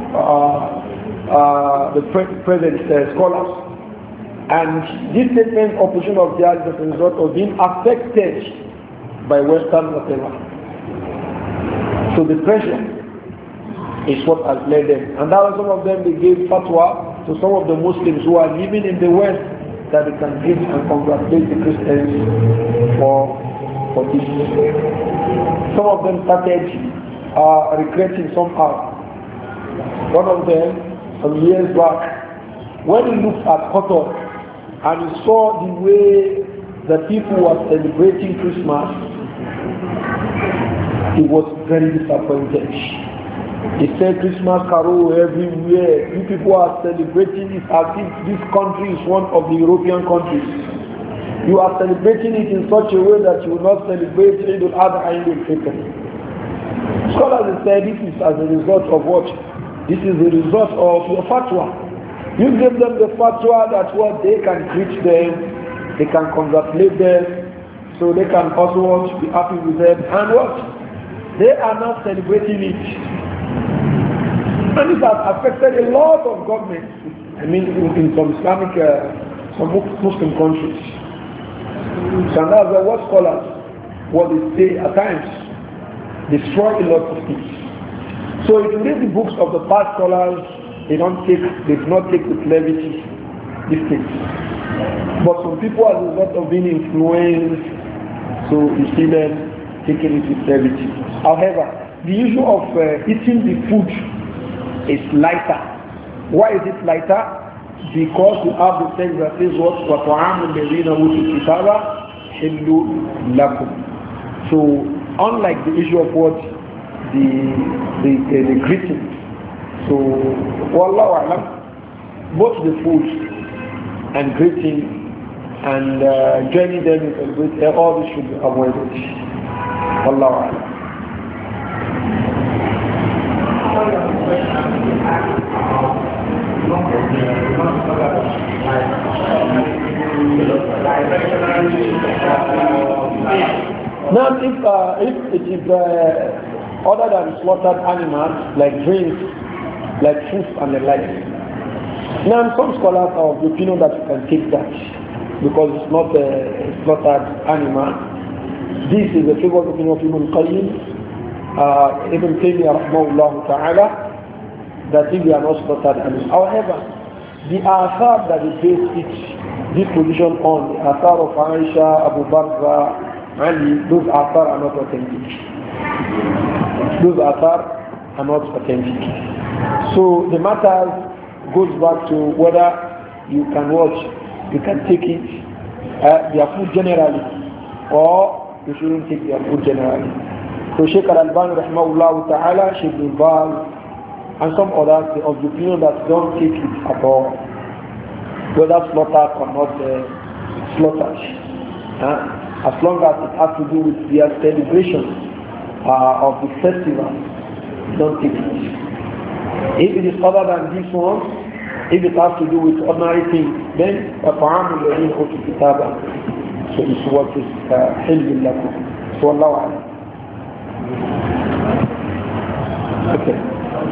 S1: present scholars. And this statement of position of theirs is a result of being affected by Western whatever. So the pressure is what has led them. And that was some of them, they gave fatwa to some of the Muslims who are living in the West that they can greet and congratulate the Christians for this. Some of them started regretting somehow. One of them, some years back, when he looked at Qatar and he saw the way the people were celebrating Christmas, he was very disappointed. He said Christmas carol everywhere. You people are celebrating it as if this country is one of the European countries. You are celebrating it in such a way that you will not celebrate Eid al-Adha and Eid al-Fitr. Scholars have said this is as a result of what? This is the result of your fatwa. You give them the fatwa that what they can greet them, they can congratulate them, so they can also be happy with them. And what? They are not celebrating it. And this has affected a lot of governments, I mean in some Islamic, some Muslim countries. So that's what scholars, what they say at times, destroy a lot of things. So if you read the books of the past scholars, they do not take with levity these things. But some people, as a result of being influenced, so you see them taking it with levity. However, the issue of eating the food is lighter. Why is it lighter? Because you have the text that says what? وَطَعَامُ الَّذِينَ أُوتُوا الْكِتَابَ حِلٌّ لَكُمْ. So unlike the issue of what? The greeting. So Wallahu A'lam, both the food and greeting and joining them in celebrating, all this should be avoided. Wallahu a'lam. Now, if it is other than slaughtered animals like drinks, like fruit and the like, now some scholars are of the opinion that you can take that because it's not a slaughtered animal. This is the favorite opinion of Ibn Qayyim, Ibn Taymiyyah rahmahullah ta'ala, that if they are not slaughtered animals. However, the athar that is based this position on, the athar of Aisha, Abu Bakr, Ali, those athar are not authentic. Those athar are not authentic. So the matter goes back to whether you can watch, you can take it, their food generally, or you shouldn't take their food generally. So Sheikh Al-Albani rahmahullah ta'ala, Sheikh Bin Baz, and some others, they of the opinion that don't take it at all, whether slaughtered or not slaughtered. As long as it has to do with their celebration of the festival, don't take it. If it is other than this one, if it has to do with ordinary things, then فَطَعَامُ الَّذِينَ أُوتُوا الْكِتَابَ, so it's what is حِلٌّ لَكُمْ. So Allah A'lam. Okay.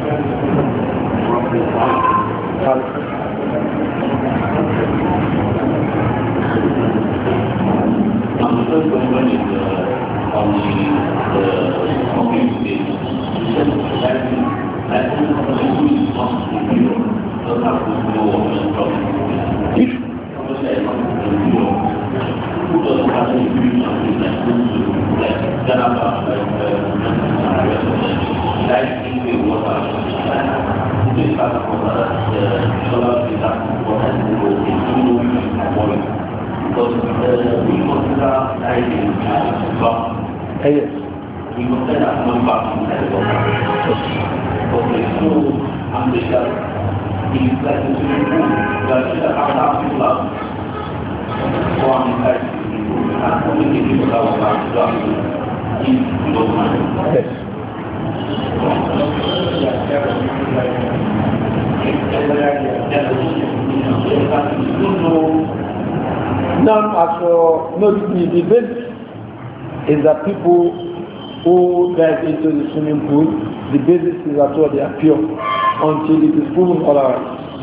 S3: The first question is on the community. Because we consider diving block.
S1: Yes.
S3: We consider that one back inside the water. Okay, so I'm the shell. It's like the swimming pool. The shell are people out. So I'm inside the swimming pool. And only people that will back to us if you don't mind.
S1: Yes. Now, as for the debate is that people who dive into the swimming pool, the basis is that they are pure until it is proven otherwise.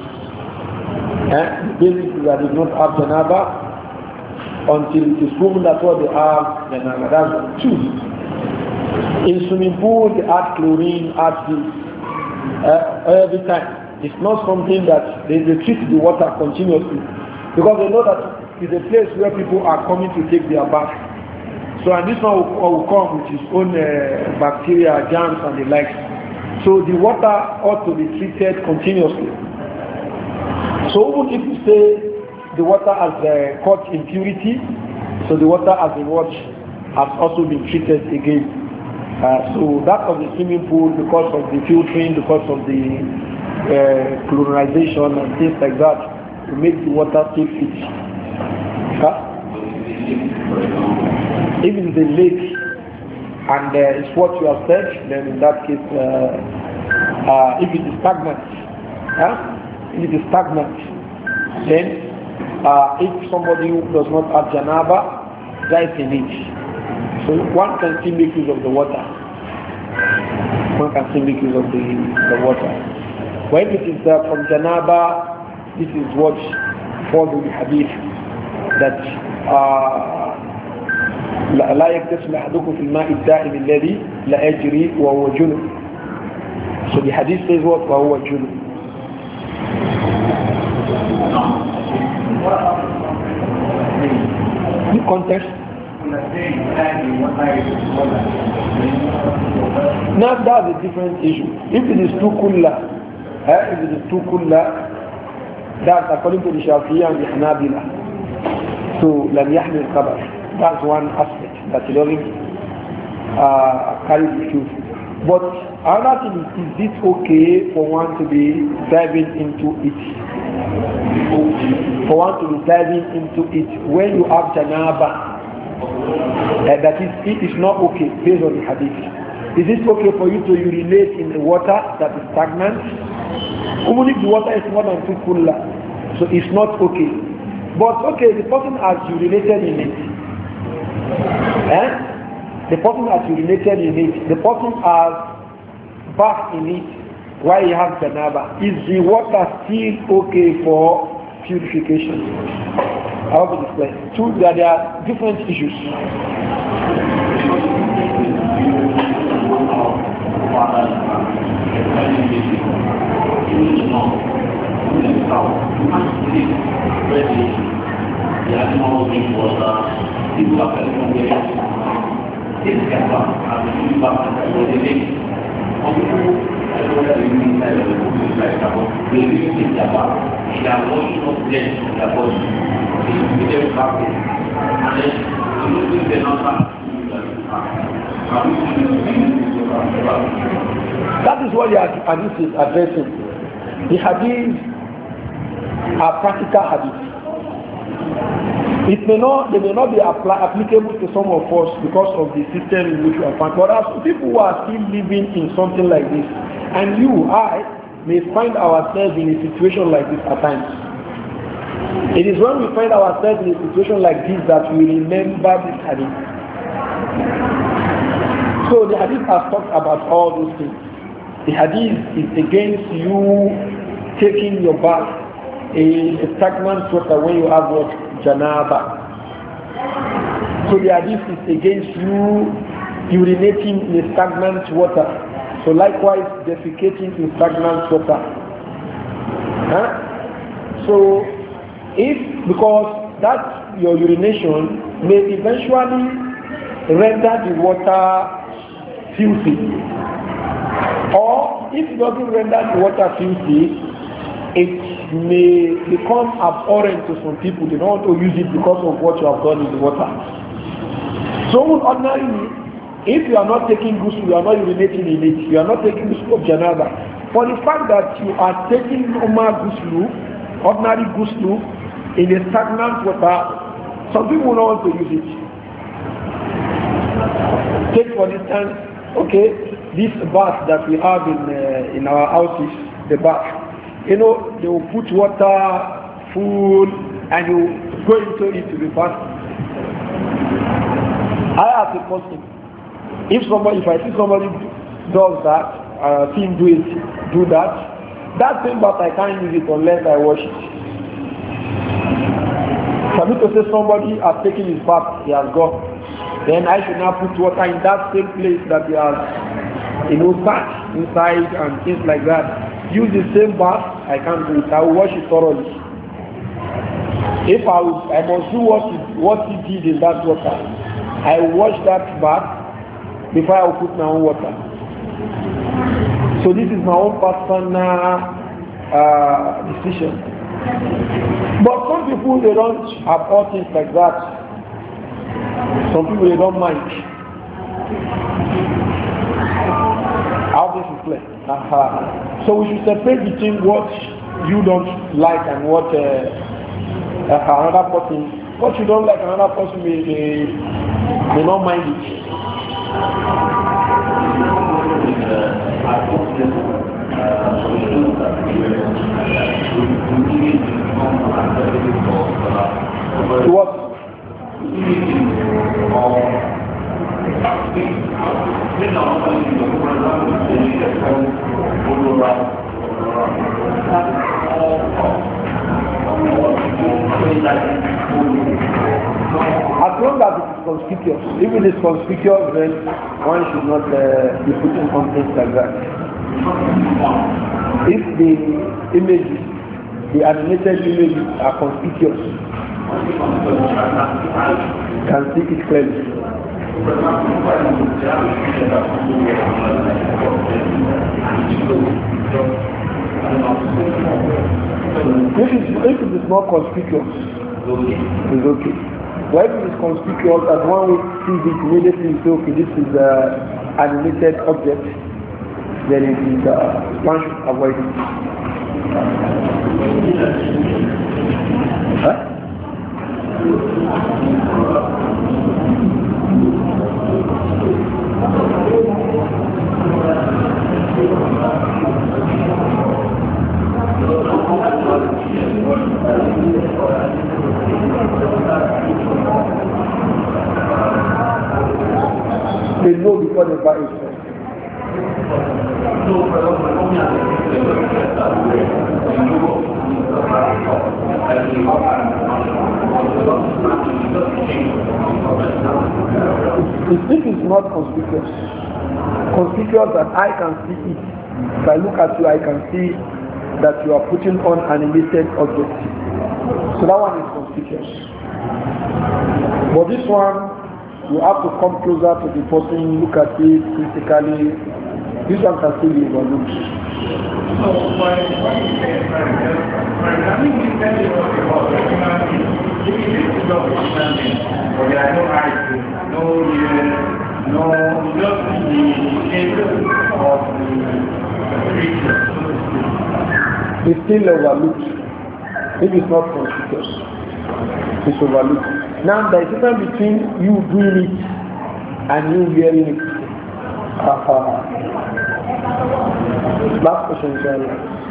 S1: The basis is that they don't have janaba until it is proven that they have janaba. That's two. In swimming pool, they add chlorine, add this every time. It's not something that they treat the water continuously because they know that it's a place where people are coming to take their bath. So, and this one will come with its own bacteria, germs, and the like. So, the water ought to be treated continuously. So, even if you say the water has caught impurity, so the water has been washed, has also been treated again. So, that of the swimming pool, because of the filtering, because of the chlorinization and things like that, to make the water still fit. If it is a lake and it's what you have said, then in that case, if it is stagnant, then if somebody who does not have janaba dies in it, so one can still make use of the water. One can still make use of the water. When it is from janaba, this is what follows the hadith that لا يكتسل أحدكم في الماء الدائم الذي لا يجري وهو جنب. So the hadith says what? وهو جنب. The context. Now that's a different issue. If it is too kulla, that's according to the Shafi'iyya and the Hanabila. So لم يحمل خبر. That's one aspect that it doesn't carry the truth. But another thing is it okay for one to be diving into it? for one to be diving into it when you have janaba. That is, it is not okay based on the hadith. Is it okay for you to urinate in the water that is stagnant? Even if the water is more than 2 kulla, so it's not okay. But okay, the person has urinated in it. The person has urinated in it. The person has bathed in it while he has janaba. Is the water still okay for purification? I hope it is clear. Two, there are different issues. That is what the hadith is addressing. The hadith are practical hadith. They may not be applicable to some of us because of the system in which we are found. But as people who are still living in something like this, and you, I, may find ourselves in a situation like this at times. It is when we find ourselves in a situation like this that we remember this hadith. So the hadith has talked about all those things. The hadith is against you taking your bath in a stagnant water when you have what? Janaba. So the hadith is against you urinating in a stagnant water. So likewise defecating in stagnant water. So because that your urination may eventually render the water filthy. Or if it doesn't render the water filthy, it may become abhorrent to some people. They don't want to use it because of what you have done in the water. So ordinarily, if you are not taking ghusl, you are not urinating in it, you are not taking ghusl of janaba. For the fact that you are taking normal ghusl, ordinary ghusl, in a stagnant water, some people don't want to use it. Take for instance, okay, this bath that we have in our houses, the bath. You know, they will put water, food, and you go into it to be fasting. I as a person, if I see somebody does that, see him do that thing, but I can't use it unless I wash it. For me to say somebody has taken his bath, he has gone, then I should now put water in that same place that he has, sat inside and things like that. Use the same bath, I can't do it. I will wash it thoroughly. If I must do what he did in that water, I will wash that bath before I will put my own water. So this is my own personal decision. But some people, they don't have all things like that. Some people, they don't mind. How this is clear. So we should separate between what you don't like and what another person, what you don't like, another person may not mind it. What? As long as it is conspicuous, if it is conspicuous, then one should not be putting on things like that. If the images, the animated images are conspicuous, can see it clearly. If it is not conspicuous, it's okay. But if it is conspicuous, as one sees it immediately, say, okay, this is an animated object, then it is, one should avoid it. Huh? They know before they buy it. If it is not conspicuous that I can see it, if I look at you, I can see that you are putting on an illicit object. So that one is conspicuous. But this one, you have to come closer to the person, look at it physically. This one can still be overlooked.
S2: So, for example, you tell you about the human being. If it is not a human being, but there are no eyes, no ears, no, just the shape of the creature.
S1: It's still overlooked. If it's not conspicuous, it's overlooked. Now there is a difference between you doing it and you hearing it. Last question, inshallah.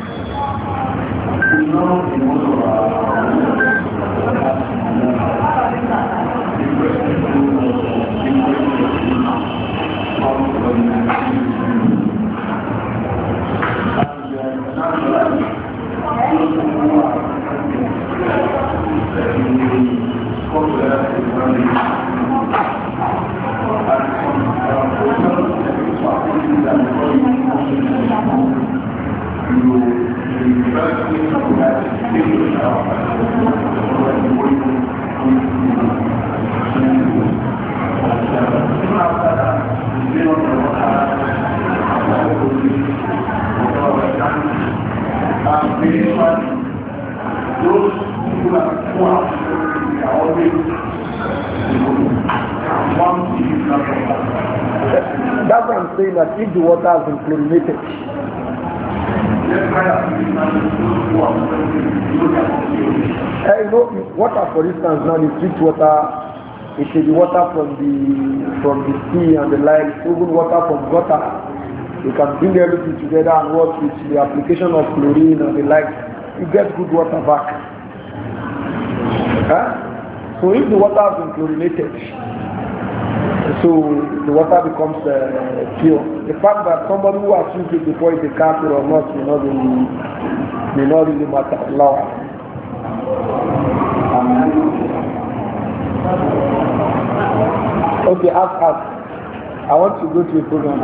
S1: That's why I'm saying that if the water has been chlorinated, you know, water, for instance, now the street water, it is the water from the sea and the like, even water from gutter. You can bring everything together and work with the application of chlorine and the like. You get good water back. So if the water has been chlorinated, so the water becomes pure. The fact that somebody who has used it before is a kafir or not may not really matter. Allah. Okay, ask. I want to go to a program.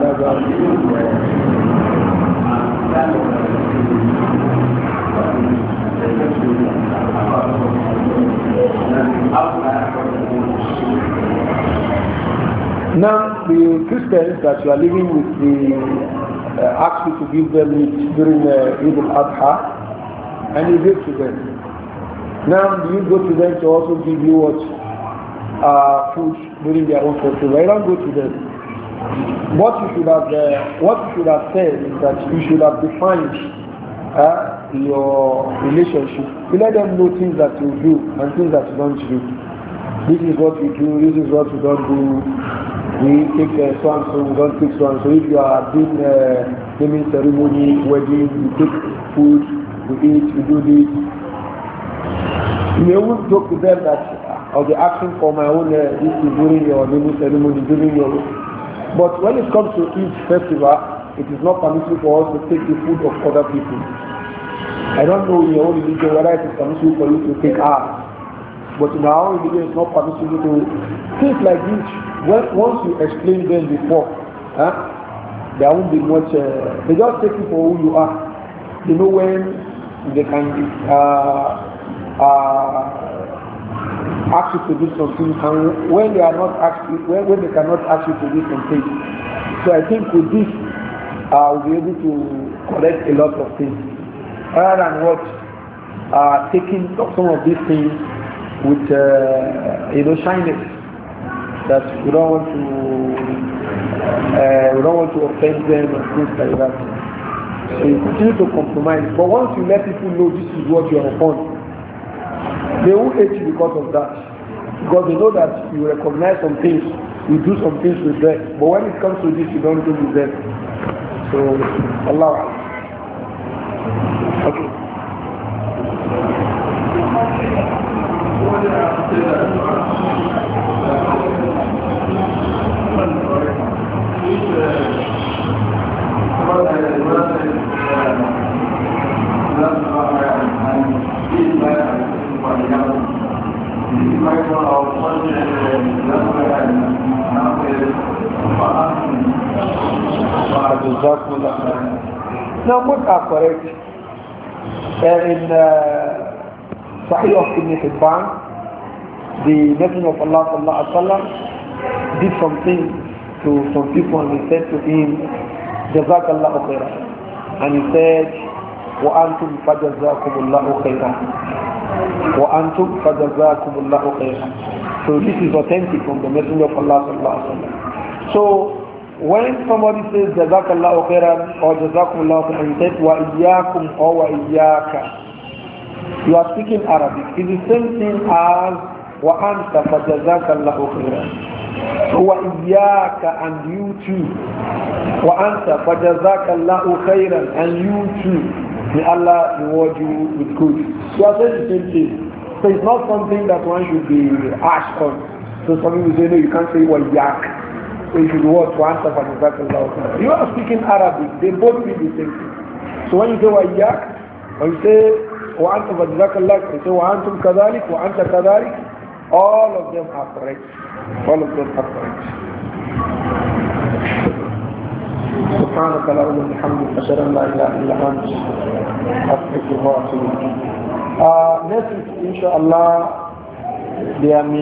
S1: Now, the Christians that you are living with, ask you to give them meat during Eid al-Adha, and you give to them. Now, do you go to them to also give you what food during their own festival? I don't go to them. What you should have said is that you should have defined your relationship. You let them know things that you do and things that you don't do. This is what we do, this is what we don't do. We take so and so, we don't take so and so. If you are doing naming ceremony, wedding, we take food, we eat, we do this. You may even joke to them that I'll be asking for my own this is during your naming ceremony, during your. But when it comes to each festival, it is not permissible for us to take the food of other people. I don't know in your own religion whether it is permissible for you to take ours. But in our own religion, it's not permissible to things like this. Once you explain them before, there won't be much. They just take you for who you are. They know when they can ask you to do something, and when they are not when they cannot ask you to do something. So I think with this, we'll be able to correct a lot of things, rather than what taking some of these things with shyness. That we don't want to offend them and things like that. So you continue to compromise. But once you let people know this is what you are upon, they will hate you because of that. Because they know that you recognize some things, you do some things with them. But when it comes to this, you don't do with them. So, Allah. Okay. Now, both are correct. In Sahih of Ibn Hibban, the Messenger of Allah sallallahu alaihi wasallam did something to some people, and he said to him, Jazakallahu khairan. And he said, وَأَنْتُمْ فَجَزَاكُمُ اللَّهُ خَيْرًا. وَأَنْتُمْ فَجَزَاكُمُ اللَّهُ خَيْرًا. So this is authentic from the Messenger of Allah sallallahu alaihi wasallam. So when somebody says Jazakallahu khairan or Jazakumullahu khairan, he says wa iyyakum or wa iyyaka, you are speaking Arabic. It's the same thing as wa anta fa Jazakallahu khairan. So wa iyyaka, and you too. Wa anta fa Jazakallahu khairan, and you too. May Allah reward you with good. You are saying the same thing. So it's not something that one should be asked on. So some people say no, you can't say wa iyyak. So you should watch one of the You are speaking Arabic, they both mean the same thing. So when you say wa'iyyak, or you say wa'antum fajzakallah, you say wa'antum kadhalik, wa'anta kadhalik, all of them are correct. All of them are correct. سبحانك اللهم وبحمدك أشهد أن لا إله إلا أنت أستغفرك وأتوب إليك. Next week, inshallah, there